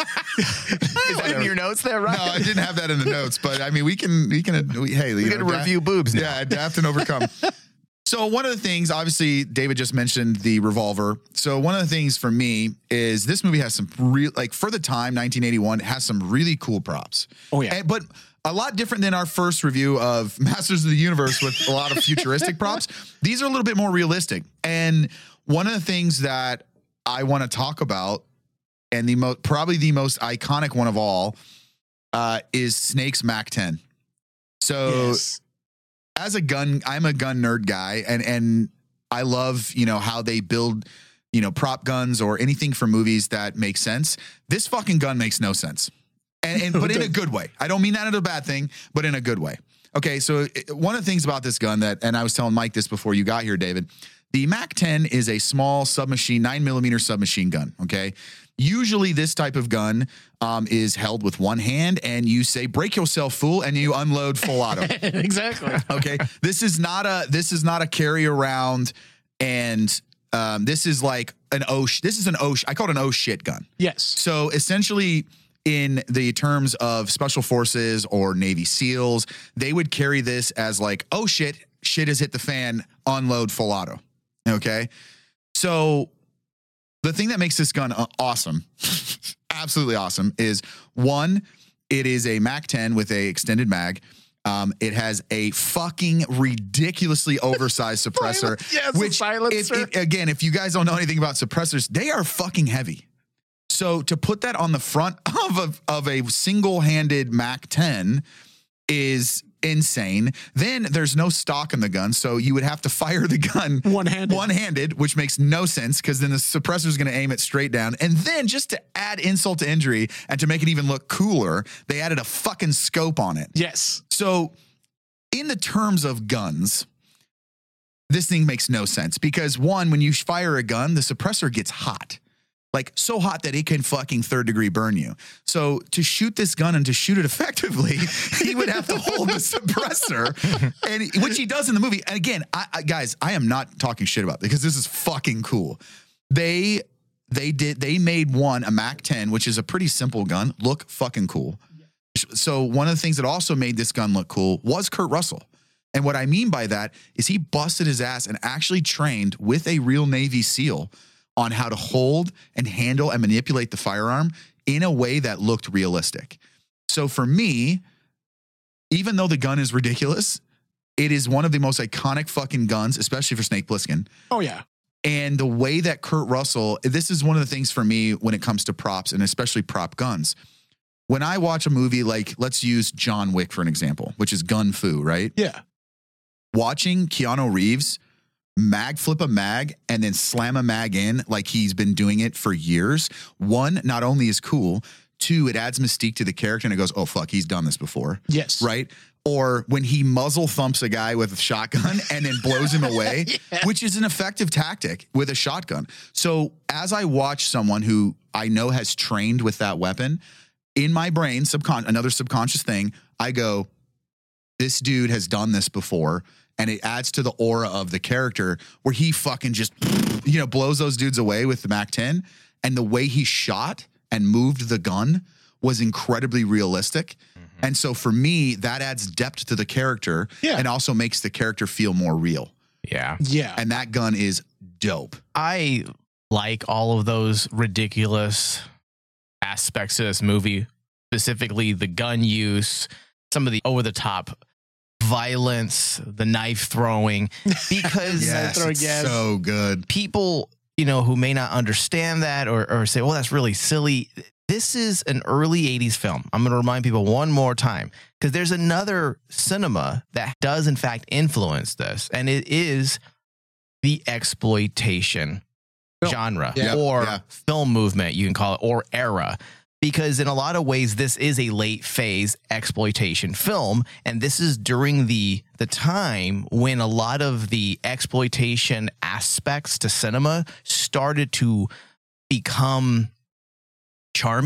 Speaker 9: Is that in your notes there, right?
Speaker 8: No, I didn't have that in the notes, but I mean, we can, we can, we, hey,
Speaker 9: We
Speaker 8: you
Speaker 9: can
Speaker 8: know,
Speaker 9: review boobs now.
Speaker 8: Yeah, adapt and overcome. So one of the things, obviously, David just mentioned the revolver. So one of the things for me is this movie has some real, like for the time, nineteen eighty-one, has some really cool props.
Speaker 10: Oh, yeah.
Speaker 8: And, but a lot different than our first review of Masters of the Universe with a lot of futuristic props. These are a little bit more realistic. And one of the things that I want to talk about, and the most, probably the most iconic one of all, uh, is Snake's Mac ten. So
Speaker 10: Yes.
Speaker 8: as a gun, I'm a gun nerd guy, and and I love, you know, how they build, you know, prop guns or anything for movies that make sense. This fucking gun makes no sense. And, and but in a good way. I don't mean that in a bad thing, but in a good way. Okay, so it, one of the things about this gun that, and I was telling Mike this before you got here, David, the Mac ten is a small submachine, nine millimeter submachine gun, okay? Usually this type of gun um, is held with one hand and you say, break yourself, fool, and you unload full auto.
Speaker 10: Exactly.
Speaker 8: Okay. This is not a, this is not a carry around. And um, this is like an oh, sh- this is an oh, sh- I call it an oh shit gun.
Speaker 10: Yes.
Speaker 8: So essentially in the terms of special forces or Navy SEALs, they would carry this as like, oh shit, shit has hit the fan, unload full auto. Okay. So the thing that makes this gun awesome, absolutely awesome, is one, it is a Mac ten with a extended mag. Um, it has a fucking ridiculously oversized suppressor.
Speaker 10: Yes,
Speaker 8: which,
Speaker 10: a silencer.
Speaker 8: if, if, again, if you guys don't know anything about suppressors, they are fucking heavy. So to put that on the front of a, of a single-handed Mac ten is insane. Then there's no stock in the gun, so you would have to fire the gun
Speaker 10: one-handed,
Speaker 8: one-handed, which makes no sense because then the suppressor is going to aim it straight down. And then just to add insult to injury and to make it even look cooler, they added a fucking scope on it.
Speaker 10: Yes.
Speaker 8: So in the terms of guns, this thing makes no sense because one, when you fire a gun, the suppressor gets hot. Like so hot that it can fucking third degree burn you. So to shoot this gun and to shoot it effectively, he would have to hold the suppressor, and which he does in the movie. And again, I, I, guys, I am not talking shit about this because this is fucking cool. They they did they made one a Mac ten, which is a pretty simple gun, look fucking cool. So one of the things that also made this gun look cool was Kurt Russell. And what I mean by that is he busted his ass and actually trained with a real Navy SEAL on how to hold and handle and manipulate the firearm in a way that looked realistic. So for me, even though the gun is ridiculous, it is one of the most iconic fucking guns, especially for Snake Plissken.
Speaker 10: Oh, yeah.
Speaker 8: And the way that Kurt Russell, this is one of the things for me when it comes to props and especially prop guns. When I watch a movie like, let's use John Wick for an example, which is gun fu, right?
Speaker 10: Yeah.
Speaker 8: Watching Keanu Reeves mag flip a mag and then slam a mag in like he's been doing it for years. One, not only is cool, two, it adds mystique to the character and it goes, oh, fuck, he's done this before.
Speaker 10: Yes.
Speaker 8: Right? Or when he muzzle thumps a guy with a shotgun and then blows him away, yeah. which is an effective tactic with a shotgun. So as I watch someone who I know has trained with that weapon, in my brain, subcon- another subconscious thing, I go, this dude has done this before. And it adds to the aura of the character where he fucking just, you know, blows those dudes away with the Mac ten. And the way he shot and moved the gun was incredibly realistic. Mm-hmm. And so for me, that adds depth to the character yeah. and also makes the character feel more real.
Speaker 9: Yeah.
Speaker 10: Yeah.
Speaker 8: And that gun is dope.
Speaker 9: I like all of those ridiculous aspects of this movie, specifically the gun use, some of the over-the-top violence, the knife throwing, because
Speaker 8: yes, it's so good.
Speaker 9: People, you know, who may not understand that or, or say, well, that's really silly. This is an early eighties film. I'm going to remind people one more time because there's another cinema that does in fact influence this, and it is the exploitation film. genre yeah. or yeah. film movement, you can call it, or era. Because in a lot of ways, this is a late phase exploitation film. And this is during the the time when a lot of the exploitation aspects to cinema started to become charming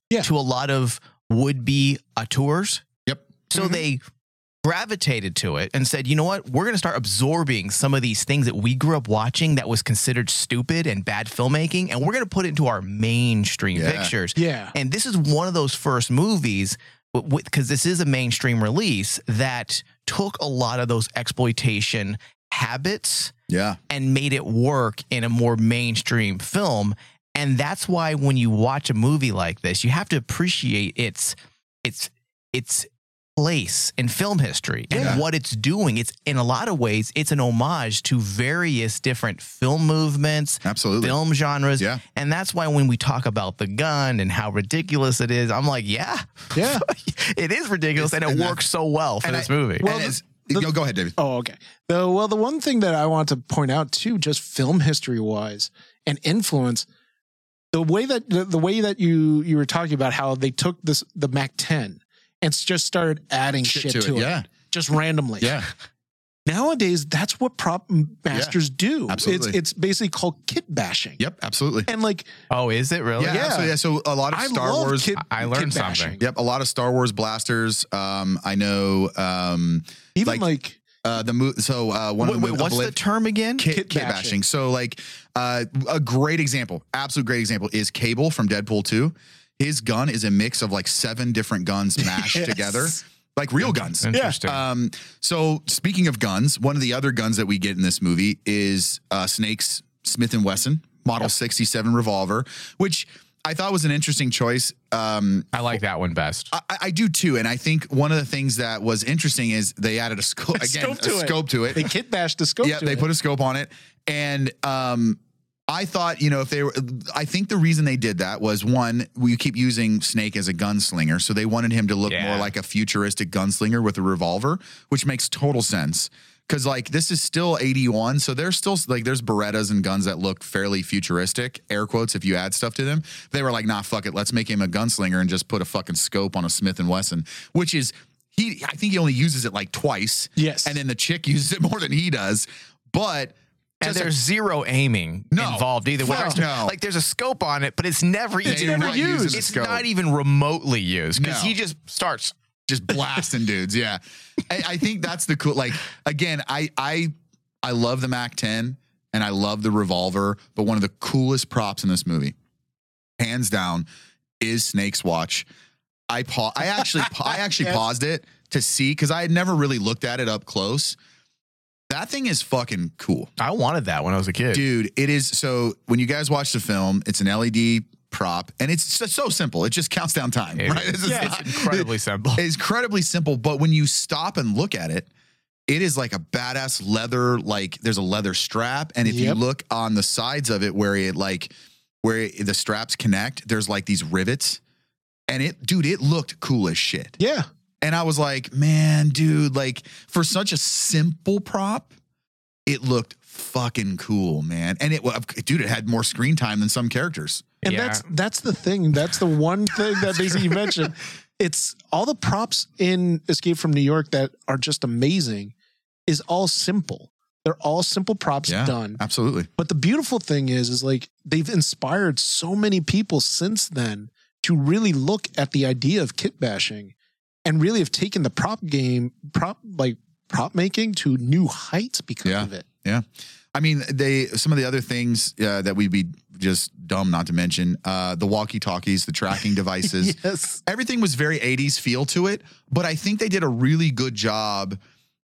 Speaker 10: Yeah.
Speaker 9: to a lot of would-be auteurs.
Speaker 8: Yep.
Speaker 9: So
Speaker 10: Mm-hmm.
Speaker 9: they gravitated to it and said, you know what, we're going to start absorbing some of these things that we grew up watching that was considered stupid and bad filmmaking, and we're going to put it into our mainstream
Speaker 8: Yeah.
Speaker 9: pictures.
Speaker 10: Yeah.
Speaker 9: And this is one of those first movies, because this is a mainstream release, that took a lot of those exploitation habits
Speaker 8: Yeah.
Speaker 9: and made it work in a more mainstream film. And that's why when you watch a movie like this, you have to appreciate its its its place in film history and
Speaker 8: Yeah.
Speaker 9: what it's doing. It's in a lot of ways, it's an homage to various different film movements,
Speaker 8: Absolutely.
Speaker 9: film genres.
Speaker 8: Yeah.
Speaker 9: And that's why when we talk about the gun and how ridiculous it is, I'm like, yeah,
Speaker 10: Yeah.
Speaker 9: it is ridiculous, and it
Speaker 8: and that-
Speaker 9: works so well for
Speaker 8: and
Speaker 9: this
Speaker 8: I-
Speaker 9: movie.
Speaker 10: Well,
Speaker 8: And it's-
Speaker 10: the-
Speaker 8: no, go ahead, David.
Speaker 10: Oh, okay. The, well, the one thing that I want to point out too, just film history wise and influence, the way that the, the way that you you were talking about how they took this the Mac ten and s- just started adding shit,
Speaker 8: Shit to
Speaker 10: to,
Speaker 8: it,
Speaker 10: it,
Speaker 8: yeah.
Speaker 10: just randomly.
Speaker 8: Yeah.
Speaker 10: Nowadays, that's what prop masters do.
Speaker 8: absolutely.
Speaker 10: It's it's basically called kit bashing.
Speaker 8: Yep. Absolutely.
Speaker 10: And like
Speaker 9: Oh, is it really?
Speaker 8: Yeah.
Speaker 10: Yeah.
Speaker 8: So, yeah. So a lot of
Speaker 10: I
Speaker 8: Star
Speaker 10: love
Speaker 8: Wars.
Speaker 10: kit,
Speaker 9: I learned
Speaker 10: kit bashing.
Speaker 9: something.
Speaker 8: Yep. A lot of Star Wars blasters. Um, I know. Um,
Speaker 10: Even
Speaker 8: Like-
Speaker 10: like,
Speaker 8: uh, the mo- so uh, one
Speaker 9: Wait,
Speaker 8: of the
Speaker 9: wait,
Speaker 8: mo-
Speaker 9: what's
Speaker 8: Obli-
Speaker 9: the term again?
Speaker 8: Kit,
Speaker 10: Kit
Speaker 8: kit
Speaker 10: bashing.
Speaker 8: bashing. So like uh, a great example, absolute great example is Cable from Deadpool two. His gun is a mix of like seven different guns mashed
Speaker 10: Yes.
Speaker 8: together, like real guns.
Speaker 9: Interesting.
Speaker 8: Um, so speaking of guns, one of the other guns that we get in this movie is uh, Snake's Smith and Wesson Model sixty-seven revolver, which I thought was an interesting choice. Um,
Speaker 9: I like that one best.
Speaker 8: I, I do too, and I think one of the things that was interesting is they added a scope again,
Speaker 10: scope to
Speaker 8: a
Speaker 10: it.
Speaker 8: scope to it.
Speaker 10: they kit bashed the scope.
Speaker 8: Yeah,
Speaker 10: to
Speaker 8: they
Speaker 10: it.
Speaker 8: put a scope on it, and um, I thought, you know, if they were, I think the reason they did that was one, we keep using Snake as a gunslinger, so they wanted him to look
Speaker 9: Yeah.
Speaker 8: more like a futuristic gunslinger with a revolver, which makes total sense. Because like this is still eighty-one, so there's still like there's Berettas and guns that look fairly futuristic, air quotes if you add stuff to them. They were like, nah, fuck it, let's make him a gunslinger and just put a fucking scope on a Smith and Wesson, which is he. I think he only uses it like twice.
Speaker 10: Yes.
Speaker 8: and then the chick uses it more than he does, but.
Speaker 9: And
Speaker 8: just a-
Speaker 9: there's zero aiming
Speaker 8: No.
Speaker 9: involved either.
Speaker 8: Fuck
Speaker 9: Whether-
Speaker 8: no.
Speaker 9: Like there's a scope on it, but it's never
Speaker 8: It's
Speaker 9: even
Speaker 8: never
Speaker 9: used.
Speaker 8: using a
Speaker 9: It's
Speaker 8: scope.
Speaker 9: not even remotely used because
Speaker 8: No.
Speaker 9: he just starts.
Speaker 8: just blasting dudes. Yeah. I, I think that's the cool, like, again, I, I, I love the Mac ten and I love the revolver, but one of the coolest props in this movie, hands down, is Snake's watch. I pa- I actually, pa- I actually
Speaker 10: Yes.
Speaker 8: paused it to see, cause I had never really looked at it up close. That thing is fucking cool.
Speaker 9: I wanted that when I was a kid.
Speaker 8: Dude, it is. So when you guys watch the film, it's an L E D prop and it's so, so simple. It just counts down time,
Speaker 9: It-
Speaker 8: right? It's, just
Speaker 10: Yeah.
Speaker 8: not-
Speaker 9: It's incredibly simple.
Speaker 8: It's incredibly simple, but when you stop and look at it, it is like a badass leather, like there's a leather strap. And if you
Speaker 10: Yep.
Speaker 8: look on the sides of it where it like, where it, the straps connect, there's like these rivets. And it, dude, it looked cool as shit.
Speaker 10: Yeah.
Speaker 8: And I was like, man, dude, like for such a simple prop, it looked fucking cool, man. And it, dude, it had more screen time than some characters.
Speaker 10: And
Speaker 9: Yeah.
Speaker 10: that's that's the thing. That's the one thing that basically you mentioned. It's all the props in Escape from New York that are just amazing is all simple. They're all simple props
Speaker 8: Yeah,
Speaker 10: done.
Speaker 8: absolutely.
Speaker 10: But the beautiful thing is, is like they've inspired so many people since then to really look at the idea of kit bashing and really have taken the prop game, prop like prop making to new heights because
Speaker 8: Yeah.
Speaker 10: of it.
Speaker 8: Yeah. I mean, they, some of the other things uh, that we'd be just dumb not to mention, uh, the walkie-talkies, the tracking devices,
Speaker 10: Yes.
Speaker 8: everything was very eighties feel to it, but I think they did a really good job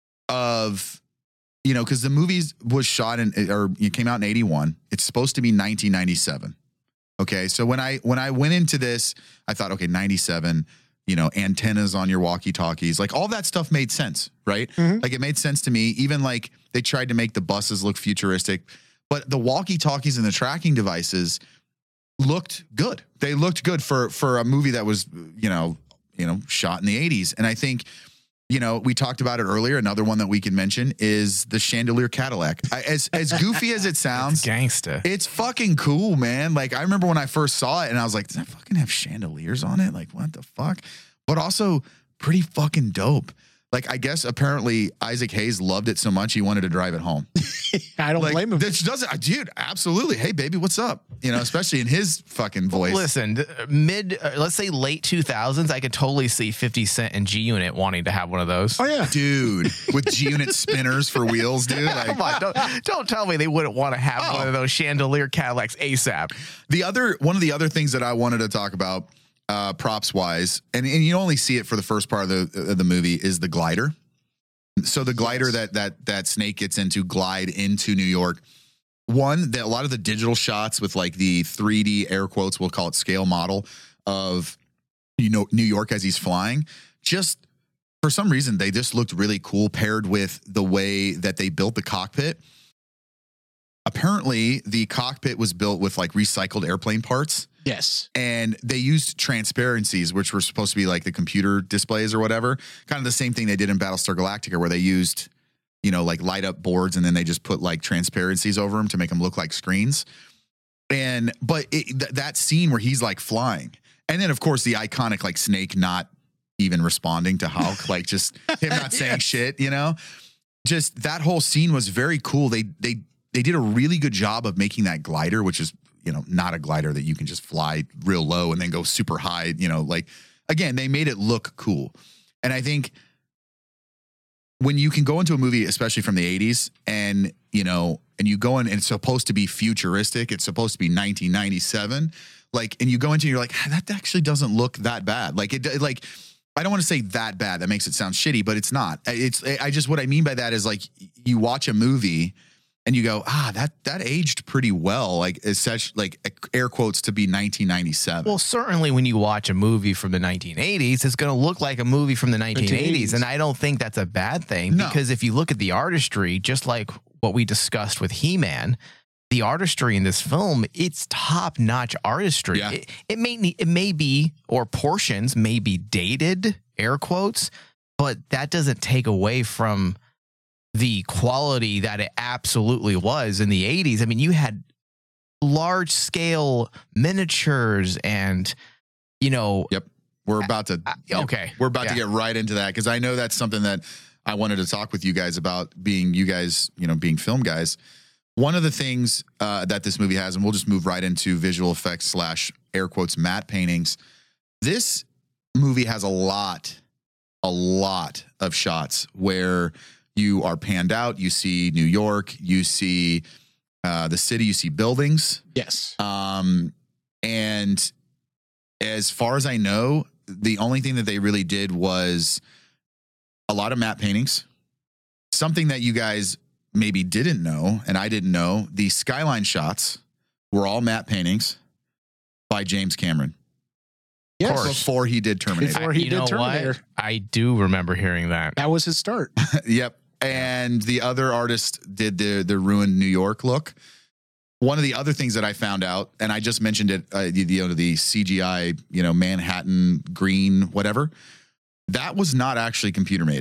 Speaker 8: of, you know, because the movies was shot in, or it came out in eighty-one. It's supposed to be nineteen ninety-seven. Okay. So when I, when I went into this, I thought, okay, ninety-seven, you know, antennas on your walkie-talkies, like all that stuff made sense, right?
Speaker 10: Mhm.
Speaker 8: Like it made sense to me. Even like they tried to make the buses look futuristic, but the walkie-talkies and the tracking devices looked good. They looked good for for a movie that was, you know, you know, shot in the eighties. And I think, you know, we talked about it earlier. Another one that we can mention is the Chandelier Cadillac. I, as as goofy as it sounds,
Speaker 9: Gangsta.
Speaker 8: it's fucking cool, man. Like I remember when I first saw it and I was like, does that fucking have chandeliers on it? Like what the fuck? But also pretty fucking dope. Like, I guess apparently Isaac Hayes loved it so much he wanted to drive it home.
Speaker 10: I don't
Speaker 8: like,
Speaker 10: blame him.
Speaker 8: This doesn't, dude. Absolutely. Hey, baby, what's up? You know, especially in his fucking voice.
Speaker 9: Listen, th- mid, uh, let's say late two thousands, I could totally see fifty Cent and G Unit wanting to have one of those.
Speaker 10: Oh yeah,
Speaker 8: dude, with G Unit spinners for wheels, dude. Like,
Speaker 9: come on, don't, don't tell me they wouldn't want to have
Speaker 8: Oh.
Speaker 9: one of those chandelier Cadillacs ASAP.
Speaker 8: The other one of the other things that I wanted to talk about, uh, props wise, and, and you only see it for the first part of the of the movie, is the glider. So the glider yes. that that that Snake gets into glide into New York. One, that a lot of the digital shots with like the three D air quotes, we'll call it scale model of, you know, New York as he's flying, just for some reason they just looked really cool paired with the way that they built the cockpit. Apparently, the cockpit was built with like recycled airplane parts.
Speaker 10: Yes.
Speaker 8: And they used transparencies, which were supposed to be like the computer displays or whatever. Kind of the same thing they did in Battlestar Galactica, where they used, you know, like light up boards and then they just put like transparencies over them to make them look like screens. And, but it, th- that scene where he's like flying. And then, of course, the iconic like Snake not even responding to Hulk, like just him not saying yes. shit, you know? Just that whole scene was very cool. They, they, they did a really good job of making that glider, which is, you know, not a glider that you can just fly real low and then go super high, you know, like, again, they made it look cool. And I think when you can go into a movie, especially from the eighties, and, you know, and you go in and it's supposed to be futuristic, it's supposed to be nineteen ninety-seven, like, and you go into, you're like, ah, that actually doesn't look that bad. Like, it, like, I don't want to say that bad. That makes it sound shitty, but it's not. It's, I just, what I mean by that is like, you watch a movie and you go, ah, that that aged pretty well, like as such, like air quotes, to be nineteen ninety-seven.
Speaker 9: Well, certainly when you watch a movie from the nineteen eighties, it's going to look like a movie from the nineteen eighties. And I don't think that's a bad thing, no. because if you look at the artistry, just like what we discussed with He-Man, the artistry in this film, it's top-notch artistry.
Speaker 8: Yeah.
Speaker 9: It, it may it may be, or portions may be dated, air quotes, but that doesn't take away from the quality that it absolutely was in the eighties. I mean, you had large scale miniatures and, you know.
Speaker 8: Yep. We're about to.
Speaker 9: Uh, okay.
Speaker 8: We're about
Speaker 9: yeah.
Speaker 8: to get right into that, because I know that's something that I wanted to talk with you guys about, being you guys, you know, being film guys. One of the things uh, that this movie has, and we'll just move right into visual effects slash air quotes matte paintings. This movie has a lot, a lot of shots where you are panned out. You see New York. You see uh, the city. You see buildings.
Speaker 10: Yes.
Speaker 8: Um, and as far as I know, the only thing that they really did was a lot of matte paintings. Something that you guys maybe didn't know, and I didn't know, the skyline shots were all matte paintings by James Cameron.
Speaker 10: Yes.
Speaker 8: Before he did Terminator.
Speaker 10: Before he
Speaker 9: you
Speaker 10: did
Speaker 9: know
Speaker 10: Terminator.
Speaker 9: What? I do remember hearing that.
Speaker 10: That was his start.
Speaker 8: Yep. And the other artist did the the ruined New York look. One of the other things that I found out, and I just mentioned it, uh, you, you know, the C G I, you know, Manhattan green, whatever, that was not actually computer made.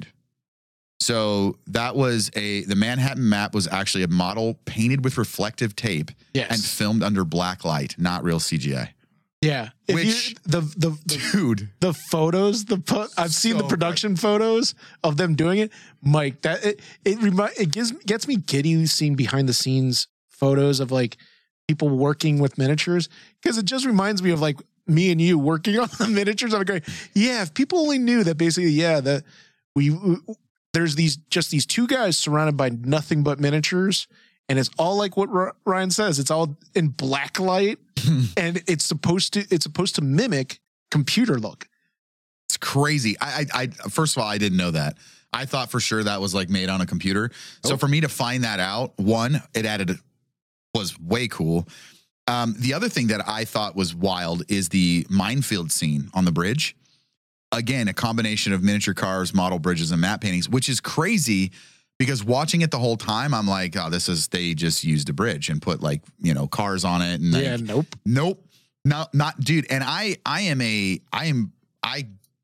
Speaker 8: So that was a, the Manhattan map was actually a model painted with reflective tape
Speaker 10: yes.
Speaker 8: and filmed under black light, not real C G I.
Speaker 10: Yeah. If
Speaker 8: Which,
Speaker 10: you, the, the, the,
Speaker 8: dude,
Speaker 10: the photos, the, po- I've seen
Speaker 8: so
Speaker 10: the production good. photos of them doing it. Mike, that it, it, remi- it gives, gets me giddy seeing behind the scenes photos of like people working with miniatures. Cause it just reminds me of like me and you working on the miniatures. I'm going, yeah, if people only knew that basically, yeah, that we, we there's these, just these two guys surrounded by nothing but miniatures. And it's all like what R- Ryan says. It's all in black light, and it's supposed to it's supposed to mimic computer look.
Speaker 8: It's crazy. I, I, I first of all, I didn't know that. I thought for sure that was like made on a computer. So
Speaker 10: oh.
Speaker 8: for me to find that out, one, it added was way cool. Um, the other thing that I thought was wild is the minefield scene on the bridge. Again, a combination of miniature cars, model bridges, and matte paintings, which is crazy. Because watching it the whole time, I'm like, oh, this is, they just used a bridge and put like, you know, cars on it. And
Speaker 10: yeah,
Speaker 8: like,
Speaker 10: nope.
Speaker 8: Nope. Not, not, dude. And I, I am a, I am, I,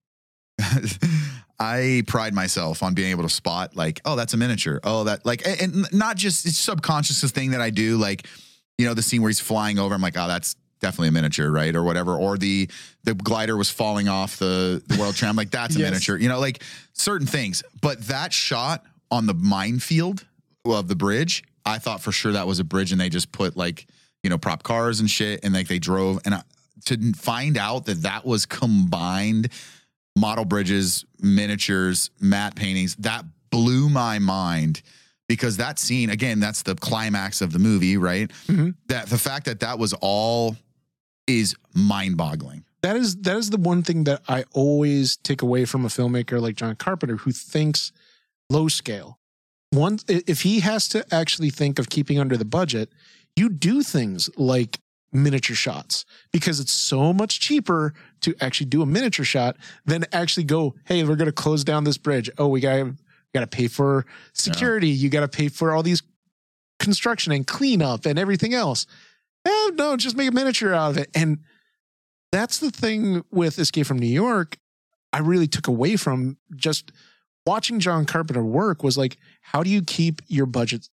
Speaker 8: I pride myself on being able to spot like, oh, that's a miniature. Oh, that like, and not just, it's subconscious thing that I do. Like, you know, the scene where he's flying over, I'm like, oh, that's definitely a miniature, right? Or whatever. Or the the glider was falling off the, the World Trade. I'm like, that's a
Speaker 10: Yes.
Speaker 8: miniature. You know, like certain things. But that shot on the minefield of the bridge, I thought for sure that was a bridge, and they just put like, you know, prop cars and shit, and like they drove. And I, to find out that that was combined model bridges, miniatures, matte paintings, that blew my mind. Because that scene, again, that's the climax of the movie, right?
Speaker 10: Mm-hmm.
Speaker 8: That the fact that that was all is mind-boggling.
Speaker 10: That is that is the one thing that I always take away from a filmmaker like John Carpenter, who thinks low scale. One, if he has to actually think of keeping under the budget, you do things like miniature shots, because it's so much cheaper to actually do a miniature shot than actually go, hey, we're going to close down this bridge. Oh, we got to got to pay for security. Yeah. You got to pay for all these construction and cleanup and everything else. Eh, no, just make a miniature out of it. And that's the thing with Escape from New York. I really took away from just watching John Carpenter work was like, how do you keep your budget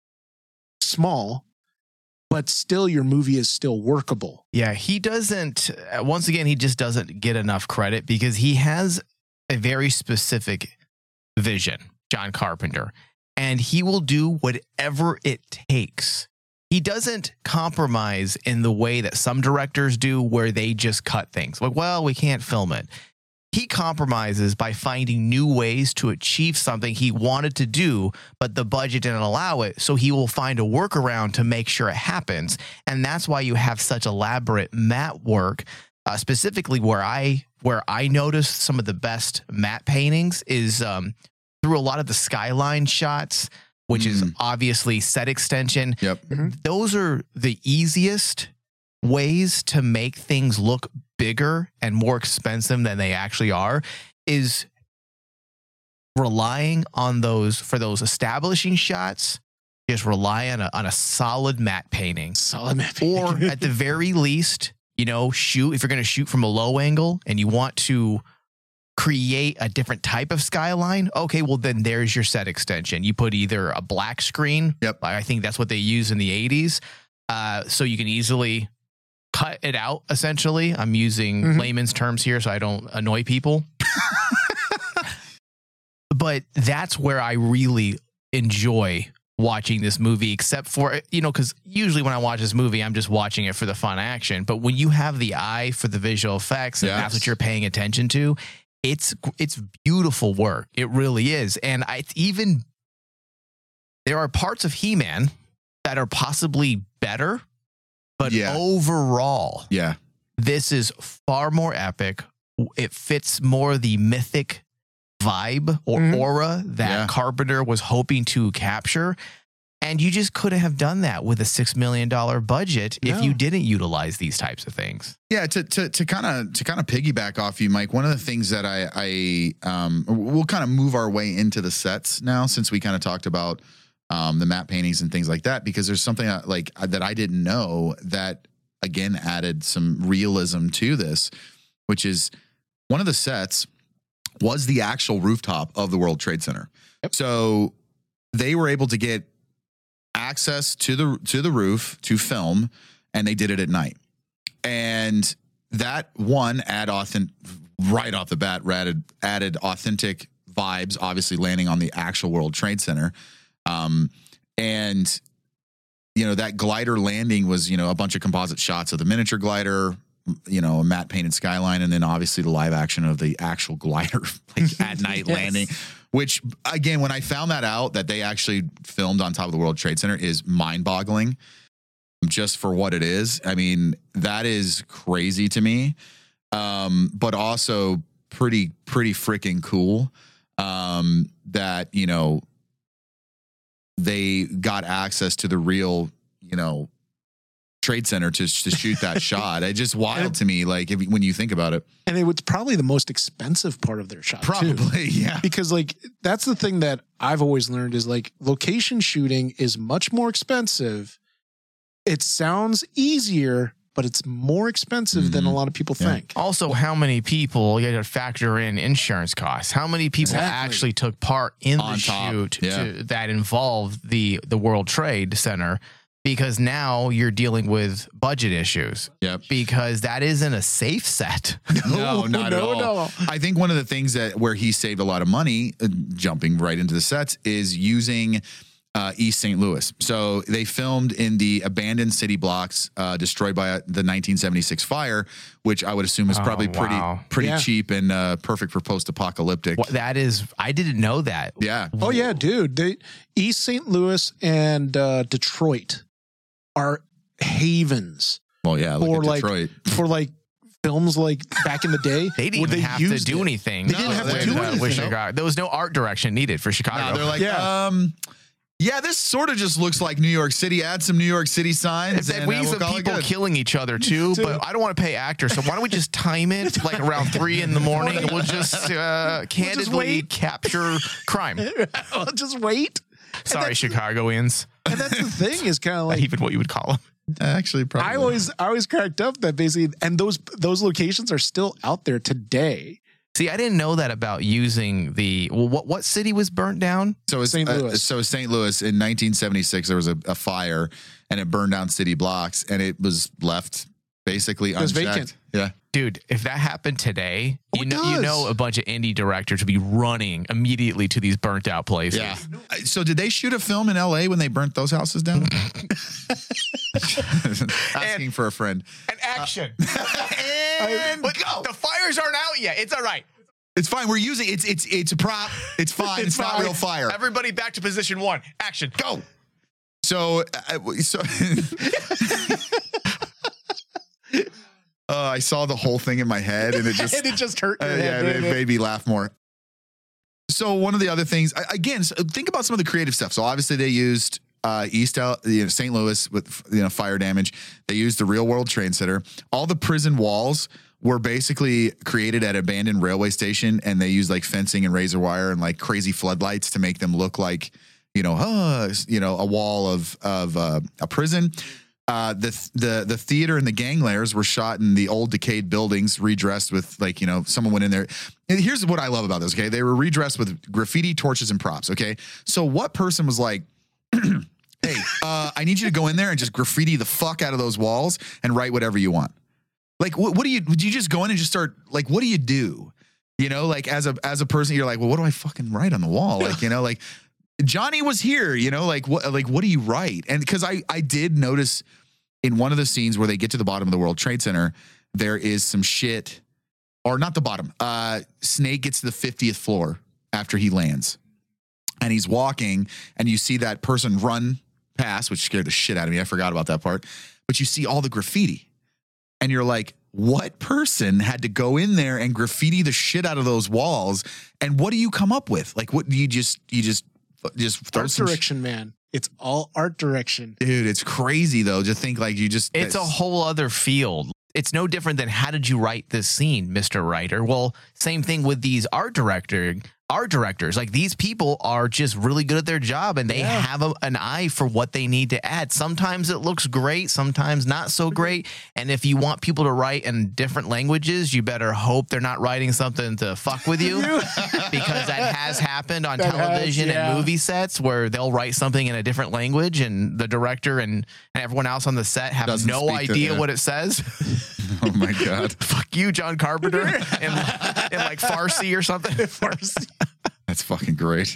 Speaker 10: small, but still your movie is still workable?
Speaker 9: Yeah, he doesn't, once again, he just doesn't get enough credit because he has a very specific vision. John Carpenter, and he will do whatever it takes. He doesn't compromise in the way that some directors do, where they just cut things. Like, well, we can't film it. He compromises by finding new ways to achieve something he wanted to do, but the budget didn't allow it. So he will find a workaround to make sure it happens. And that's why you have such elaborate matte work. Uh, specifically, where I where I noticed some of the best matte paintings is um, through a lot of the skyline shots, which mm. is obviously set extension.
Speaker 8: Yep.
Speaker 9: Mm-hmm. Those are the easiest ways to make things look bigger and more expensive than they actually are, is relying on those for those establishing shots. Just rely on a, on a solid matte painting.
Speaker 10: Solid matte painting.
Speaker 9: Or at the very least, you know, shoot, if you're going to shoot from a low angle and you want to create a different type of skyline, okay, well then there's your set extension. You put either a black screen.
Speaker 8: Yep.
Speaker 9: I think that's what they use in the eighties. Uh, so you can easily cut it out, essentially. I'm using mm-hmm. layman's terms here so I don't annoy people. But that's where I really enjoy watching this movie, except for, you know, because usually when I watch this movie, I'm just watching it for the fun action. But when you have the eye for the visual effects and yes. that's what you're paying attention to, it's it's beautiful work. It really is. And I even, there are parts of He-Man that are possibly better, but yeah. overall,
Speaker 8: yeah,
Speaker 9: this is far more epic. It fits more the mythic vibe or mm-hmm. aura that yeah. Carpenter was hoping to capture. And you just couldn't have done that with a six million dollars budget no. if you didn't utilize these types of things.
Speaker 8: Yeah, to to to kind of to kind of piggyback off you, Mike. One of the things that I I um we'll kind of move our way into the sets now, since we kind of talked about um the matte paintings and things like that, because there's something like that I didn't know that again added some realism to this, which is one of the sets was the actual rooftop of the World Trade Center. Yep. So they were able to get access to the to the roof to film, and they did it at night. And that one add authentic right off the bat added added authentic vibes, obviously landing on the actual World Trade Center. Um, and you know, that glider landing was, you know, a bunch of composite shots of the miniature glider, you know, a matte painted skyline, and then obviously the live action of the actual glider like at night yes. landing. Which, again, when I found that out, that they actually filmed on top of the World Trade Center, is mind-boggling just for what it is. I mean, that is crazy to me, um, but also pretty, pretty freaking cool um, that, you know, they got access to the real, you know, Trade Center to, to shoot that shot. It's just wild to me, like, if, when you think about it.
Speaker 10: And it was probably the most expensive part of their shot,
Speaker 8: probably,
Speaker 10: too.
Speaker 8: yeah.
Speaker 10: Because, like, that's the thing that I've always learned is, like, location shooting is much more expensive. It sounds easier, but it's more expensive mm-hmm. than a lot of people yeah. think.
Speaker 9: Also, how many people, you got to factor in insurance costs. How many people exactly. actually took part in On the top. shoot
Speaker 8: yeah.
Speaker 9: to, that involved the, the World Trade Center? because now you're dealing with budget issues.
Speaker 8: Yep.
Speaker 9: Because that isn't a safe set.
Speaker 8: No, not at
Speaker 10: no,
Speaker 8: all.
Speaker 10: no.
Speaker 8: I think one of the things that where he saved a lot of money, uh, jumping right into the sets, is using uh, East Saint Louis. So they filmed in the abandoned city blocks uh, destroyed by the nineteen seventy-six fire, which I would assume is
Speaker 9: Oh,
Speaker 8: probably pretty
Speaker 9: wow.
Speaker 8: pretty
Speaker 10: Yeah.
Speaker 8: cheap and uh, perfect for post-apocalyptic.
Speaker 9: What, that is, I didn't know that.
Speaker 8: Yeah.
Speaker 10: Oh yeah, dude. They, East Saint Louis and uh, Detroit are havens
Speaker 8: Well, yeah. Look
Speaker 10: for
Speaker 8: at
Speaker 10: like
Speaker 8: Detroit.
Speaker 10: for like films like back in the day.
Speaker 9: They didn't
Speaker 10: where
Speaker 9: even
Speaker 10: they
Speaker 9: have to
Speaker 10: used
Speaker 9: do
Speaker 10: it.
Speaker 9: anything.
Speaker 10: They didn't have to
Speaker 9: with,
Speaker 10: do
Speaker 9: uh,
Speaker 10: anything.
Speaker 9: with Chicago. There was no art direction needed for Chicago.
Speaker 8: No, they're like,
Speaker 10: Yeah.
Speaker 8: um, yeah, this sort of just looks like New York City. Add some New York City signs.
Speaker 9: If
Speaker 8: and
Speaker 9: we
Speaker 8: uh,
Speaker 9: use
Speaker 8: we'll
Speaker 9: some
Speaker 8: call it
Speaker 9: people
Speaker 8: good.
Speaker 9: killing each other too, but I don't want to pay actors. So why don't we just time it like around three in the morning and we'll just uh, candidly
Speaker 10: wait.
Speaker 9: capture crime.
Speaker 10: I'll just wait.
Speaker 9: Sorry, Chicagoans.
Speaker 10: And that's the thing is kind of
Speaker 9: Not
Speaker 10: like
Speaker 9: even what you would call them.
Speaker 8: Actually, probably.
Speaker 10: I always I always cracked up that basically, and those those locations are still out there today.
Speaker 9: See, I didn't know that about using the. Well, what what city was burnt down?
Speaker 8: So it's
Speaker 10: Saint
Speaker 8: uh,
Speaker 10: Louis.
Speaker 8: so Saint Louis in nineteen seventy-six, there was a, a fire and it burned down city blocks and it was left basically
Speaker 10: was
Speaker 8: unchecked.
Speaker 10: vacant.
Speaker 8: Yeah.
Speaker 9: Dude, if that happened today,
Speaker 10: Oh,
Speaker 9: you
Speaker 10: it
Speaker 9: know you
Speaker 10: does.
Speaker 9: know a bunch of indie directors would be running immediately to these burnt out places.
Speaker 8: Yeah. Uh, So did they shoot a film in L A when they burnt those houses down? Asking for a friend.
Speaker 9: And action.
Speaker 8: And
Speaker 9: but
Speaker 8: go.
Speaker 9: the fires aren't out yet. It's all right.
Speaker 8: It's fine. We're using it's it's it's a prop. It's fine. it's not
Speaker 9: fine.
Speaker 8: real fire.
Speaker 9: Everybody back to position one. Action.
Speaker 8: Go. So uh, so uh, I saw the whole thing in my head and it just
Speaker 10: And it just hurt.
Speaker 8: Uh,
Speaker 10: your
Speaker 8: yeah,
Speaker 10: head,
Speaker 8: it
Speaker 10: didn't it?
Speaker 8: made me laugh more. So one of the other things, I- again, so think about some of the creative stuff. So obviously they used uh, East L, you know, Saint Louis with you know fire damage. They used the Real World Trade Center. All the prison walls were basically created at abandoned railway station, and they used like fencing and razor wire and like crazy floodlights to make them look like you know, uh, you know, a wall of of uh, a prison. Uh, the the the theater and the ganglairs were shot in the old decayed buildings, redressed with like you know someone went in there. And here's what I love about this. Okay, they were redressed with graffiti, torches, and props. Okay, so what person was like, "Hey, uh, I need you to go in there and just graffiti the fuck out of those walls and write whatever you want." Like, what, what do you? Would you just go in and just start? Like, what do you do? You know, like as a as a person, you're like, well, what do I fucking write on the wall? Like, you know, like Johnny was here. You know, like what? Like what do you write? And because I I did notice. In one of the scenes where they get to the bottom of the World Trade Center, there is some shit, or not the bottom. Uh, Snake gets to the fiftieth floor after he lands, and he's walking, and you see that person run past, which scared the shit out of me. I forgot about that part. But you see all the graffiti, and you're like, what person had to go in there and graffiti the shit out of those walls? And what do you come up with? Like, what do you just you just just throw
Speaker 10: Art
Speaker 8: some sh-
Speaker 10: direction, man. It's all art direction.
Speaker 8: Dude, it's crazy though. Just think like you just
Speaker 9: It's a whole other field. It's no different than how did you write this scene, Mister Writer? Well, same thing with these art director art directors. Like these people are just really good at their job and they
Speaker 10: Yeah.
Speaker 9: have a, an eye for what they need to add. Sometimes it looks great, sometimes not so great. And if you want people to write in different languages, you better hope they're not writing something to fuck with you because that has happened on
Speaker 10: That has,
Speaker 9: television
Speaker 10: yeah.
Speaker 9: and movie sets where they'll write something in a different language and the director and, and everyone else on the set have
Speaker 8: Doesn't
Speaker 9: no
Speaker 8: speak to-
Speaker 9: idea
Speaker 8: yeah.
Speaker 9: what it says.
Speaker 8: Oh my God.
Speaker 9: Fuck you, John Carpenter, in, in like Farsi or something. Farsi.
Speaker 8: That's fucking great.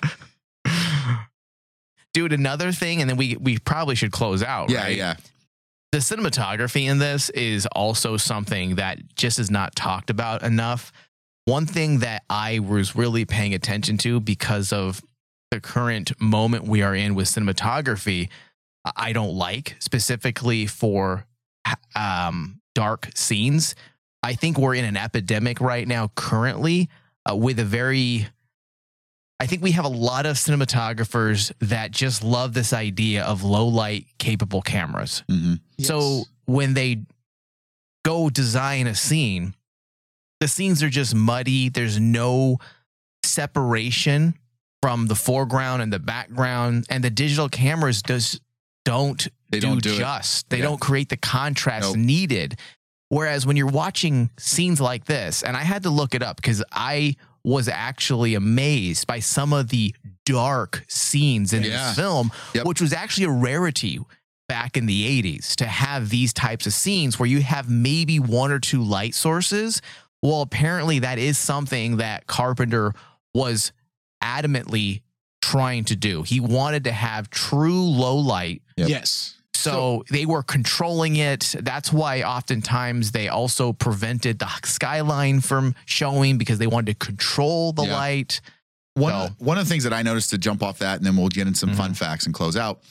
Speaker 9: Dude, another thing, and then we we probably should close out.
Speaker 8: Yeah,
Speaker 9: right?
Speaker 8: yeah.
Speaker 9: The cinematography in this is also something that just is not talked about enough. One thing that I was really paying attention to because of the current moment we are in with cinematography, I don't like specifically for um, dark scenes. I think we're in an epidemic right now currently uh, with a very... I think we have a lot of cinematographers that just love this idea of low light capable cameras.
Speaker 8: Mm-hmm.
Speaker 9: So when they go design a scene, the scenes are just muddy. There's no separation from the foreground and the background, and the digital cameras just don't
Speaker 8: They
Speaker 9: do,
Speaker 8: don't do it.
Speaker 9: just. They
Speaker 8: Yeah.
Speaker 9: don't create the contrast
Speaker 8: Nope.
Speaker 9: needed. Whereas when you're watching scenes like this, and I had to look it up because I was actually amazed by some of the dark scenes in
Speaker 8: Yeah.
Speaker 9: this film,
Speaker 8: Yep.
Speaker 9: which was actually a rarity. back in the eighties to have these types of scenes where you have maybe one or two light sources. Well, apparently that is something that Carpenter was adamantly trying to do. He wanted to have true low light.
Speaker 8: Yep.
Speaker 10: Yes.
Speaker 9: So,
Speaker 10: So-
Speaker 9: they were controlling it. That's why oftentimes they also prevented the skyline from showing because they wanted to control the
Speaker 8: Yeah.
Speaker 9: light.
Speaker 8: One,
Speaker 9: So-
Speaker 8: one of the things that I noticed to jump off that, and then we'll get in some
Speaker 9: Mhm.
Speaker 8: fun facts and close out.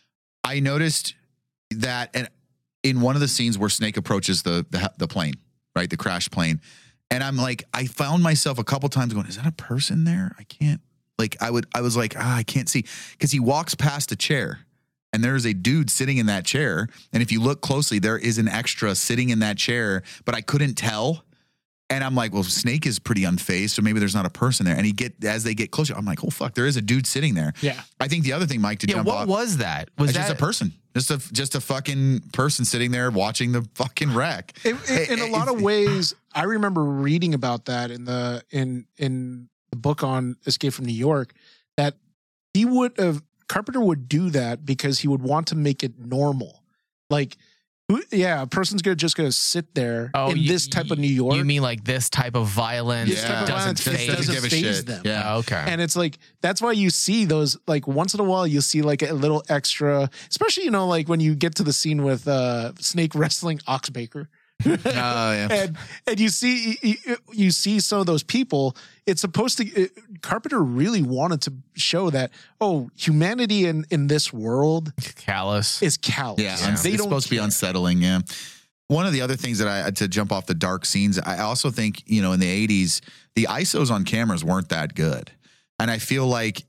Speaker 8: I noticed that and in one of the scenes where Snake approaches the, the the plane, right, the crash plane, and I'm like, I found myself a couple times going, "Is that a person there?" I can't. Like, I would, I was like, ah, I can't see, because he walks past a chair, and there's a dude sitting in that chair, and if you look closely, there is an extra sitting in that chair, but I couldn't tell. And I'm like, well, Snake is pretty unfazed, so maybe there's not a person there. And he get as they get closer, I'm like, oh fuck, there is a dude sitting there.
Speaker 10: Yeah.
Speaker 8: I think the other thing, Mike, to
Speaker 9: Yeah,
Speaker 8: jump
Speaker 9: what
Speaker 8: off,
Speaker 9: was that? Was
Speaker 8: it's
Speaker 9: that
Speaker 8: just a person, just a just a fucking person sitting there watching the fucking wreck.
Speaker 10: It, it, in a lot of
Speaker 8: It-
Speaker 10: ways, I remember reading about that in the in in the book on Escape from New York, that he would have Carpenter would do that because he would want to make it normal. Like, who- yeah, a person's gonna just gonna sit there in
Speaker 9: you-
Speaker 10: this type of New York.
Speaker 9: You mean like this type of violence
Speaker 10: This type of
Speaker 9: doesn't
Speaker 10: violence
Speaker 9: phase
Speaker 10: doesn't
Speaker 8: give a
Speaker 10: faze
Speaker 8: shit.
Speaker 10: them.
Speaker 8: Yeah.
Speaker 9: Oh, okay.
Speaker 10: And it's like, that's why you see those, like, once in a while, you'll see like a little extra, especially, you know, like when you get to the scene with uh, Snake wrestling Oxbaker.
Speaker 8: Oh, yeah.
Speaker 10: and and you see you, you see some of those people. It's supposed to. It, Carpenter really wanted to show that, oh, humanity in in this world
Speaker 9: Callous.
Speaker 10: is callous.
Speaker 8: Yeah,
Speaker 10: And
Speaker 8: it's
Speaker 10: they don't
Speaker 8: supposed to be
Speaker 10: care.
Speaker 8: unsettling. Yeah. One of the other things that I to jump off the dark scenes, I also think, you know, in the eighties, the I S Os on cameras weren't that good, and I feel like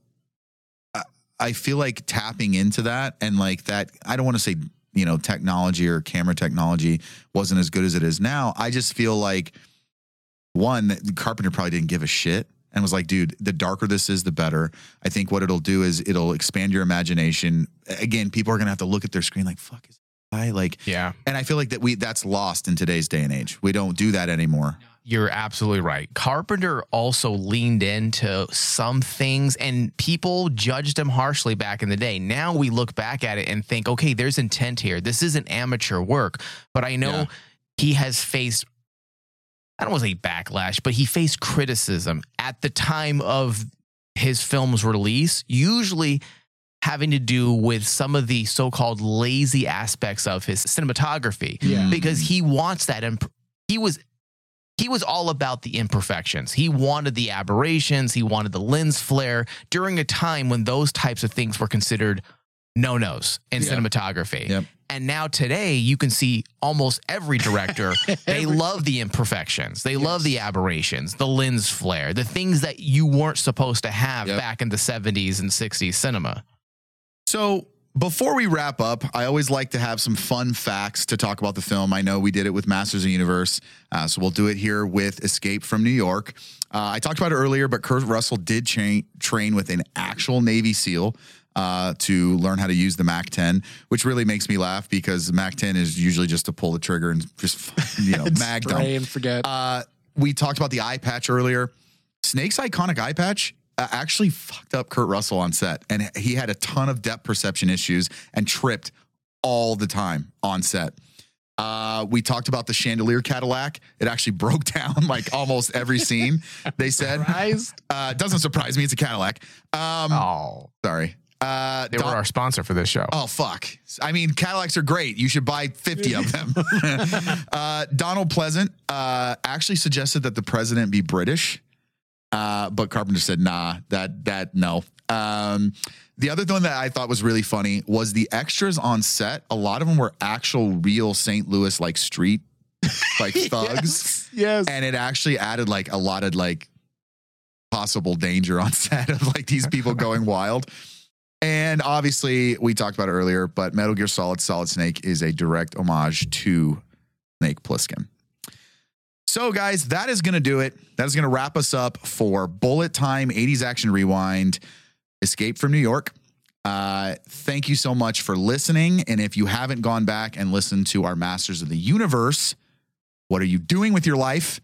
Speaker 8: I- I feel like tapping into that and like that. I don't want to say, you know, technology or camera technology wasn't as good as it is now. I just feel like one, that Carpenter probably didn't give a shit and was like, dude, the darker this is, the better. I think what it'll do is it'll expand your imagination. Again, people are gonna have to look at their screen like, fuck, is that guy? Like,
Speaker 9: Yeah.
Speaker 8: and I feel like that we that's lost in today's day and age. We don't do that anymore.
Speaker 9: You're absolutely right. Carpenter also leaned into some things and people judged him harshly back in the day. Now we look back at it and think, okay, there's intent here. This isn't amateur work. But I know
Speaker 8: Yeah.
Speaker 9: he has faced, I don't want to say backlash, but he faced criticism at the time of his film's release, usually having to do with some of the so-called lazy aspects of his cinematography.
Speaker 10: Yeah.
Speaker 9: Because he wants that. Imp- he was He was all about the imperfections. He wanted the aberrations. He wanted the lens flare during a time when those types of things were considered no-nos in
Speaker 8: Yeah.
Speaker 9: cinematography.
Speaker 8: Yep.
Speaker 9: And now today you can see almost every director, they love the imperfections. They love the aberrations, the lens flare, the things that you weren't supposed to have
Speaker 8: Yep.
Speaker 9: back in the seventies and sixties cinema.
Speaker 8: So before we wrap up, I always like to have some fun facts to talk about the film. I know we did it with Masters of the Universe, uh, so we'll do it here with Escape from New York. Uh, I talked about it earlier, but Kurt Russell did cha- train with an actual Navy SEAL uh, to learn how to use the Mac ten, which really makes me laugh because the Mac ten is usually just to pull the trigger and just, you know, mag dump.
Speaker 10: Spray and forget.
Speaker 8: Uh, we talked about the eye patch earlier. Snake's iconic eye patch uh, actually fucked up Kurt Russell on set, and he had a ton of depth perception issues and tripped all the time on set. Uh, we talked about the chandelier Cadillac. It actually broke down like almost every scene. They said,
Speaker 10: Surprised?
Speaker 8: uh, doesn't surprise me. It's a Cadillac. Um,
Speaker 9: Oh,
Speaker 8: sorry. Uh,
Speaker 9: they
Speaker 8: Don-
Speaker 9: were our sponsor for this show.
Speaker 8: Oh, fuck. I mean, Cadillacs are great. You should buy fifty of them. uh, Donald Pleasant uh, actually suggested that the president be British, uh, but Carpenter said, nah, that, that, no. Um, the other thing that I thought was really funny was the extras on set. A lot of them were actual real Saint Louis, like street, like thugs.
Speaker 10: Yes. Yes.
Speaker 8: And it actually added like a lot of like possible danger on set of like these people going wild. And obviously, we talked about it earlier, but Metal Gear Solid Solid Snake is a direct homage to Snake Plissken. So, guys, that is going to do it. That is going to wrap us up for Bullet Time eighties Action Rewind, Escape from New York. Uh, thank you so much for listening. And if you haven't gone back and listened to our Masters of the Universe, what are you doing with your life?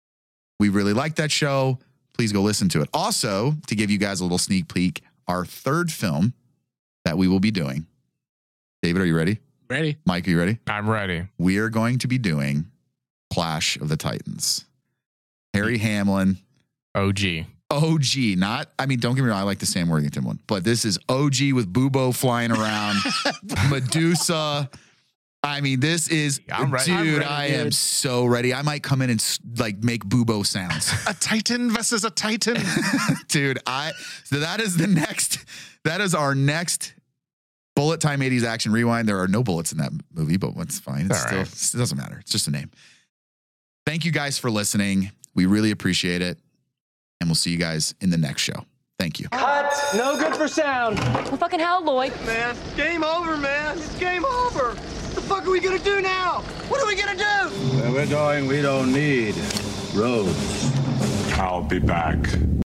Speaker 8: We really like that show. Please go listen to it. Also, to give you guys a little sneak peek, our third film that we will be doing David, are you ready?
Speaker 10: Ready.
Speaker 8: Mike, are you ready?
Speaker 11: I'm ready.
Speaker 8: We are going to be doing Clash of the Titans. Harry Hamlin.
Speaker 11: O G.
Speaker 8: O G, not, I mean, don't get me wrong, I like the Sam Worthington one, but this is O G with Bubo flying around, Medusa. I mean, this is,
Speaker 11: I'm ready.
Speaker 8: dude,
Speaker 10: I'm ready,
Speaker 8: I
Speaker 10: dude.
Speaker 8: am so ready. I might come in and like make Bubo sounds.
Speaker 10: A Titan versus a Titan.
Speaker 8: Dude, I, so that is the next, that is our next Bullet Time eighties Action Rewind. There are no bullets in that movie, but what's fine. It's
Speaker 11: All
Speaker 8: still,
Speaker 11: right.
Speaker 8: it doesn't matter. It's just a name. Thank you guys for listening. We really appreciate it. And we'll see you guys in the next show. Thank you.
Speaker 4: Cut! No good for sound.
Speaker 12: Well, fucking hell, Lloyd.
Speaker 4: Man, game over, man. It's game over. What the fuck are we gonna do now? What are we gonna do?
Speaker 3: Where we're going, we don't need roads.
Speaker 7: I'll be back.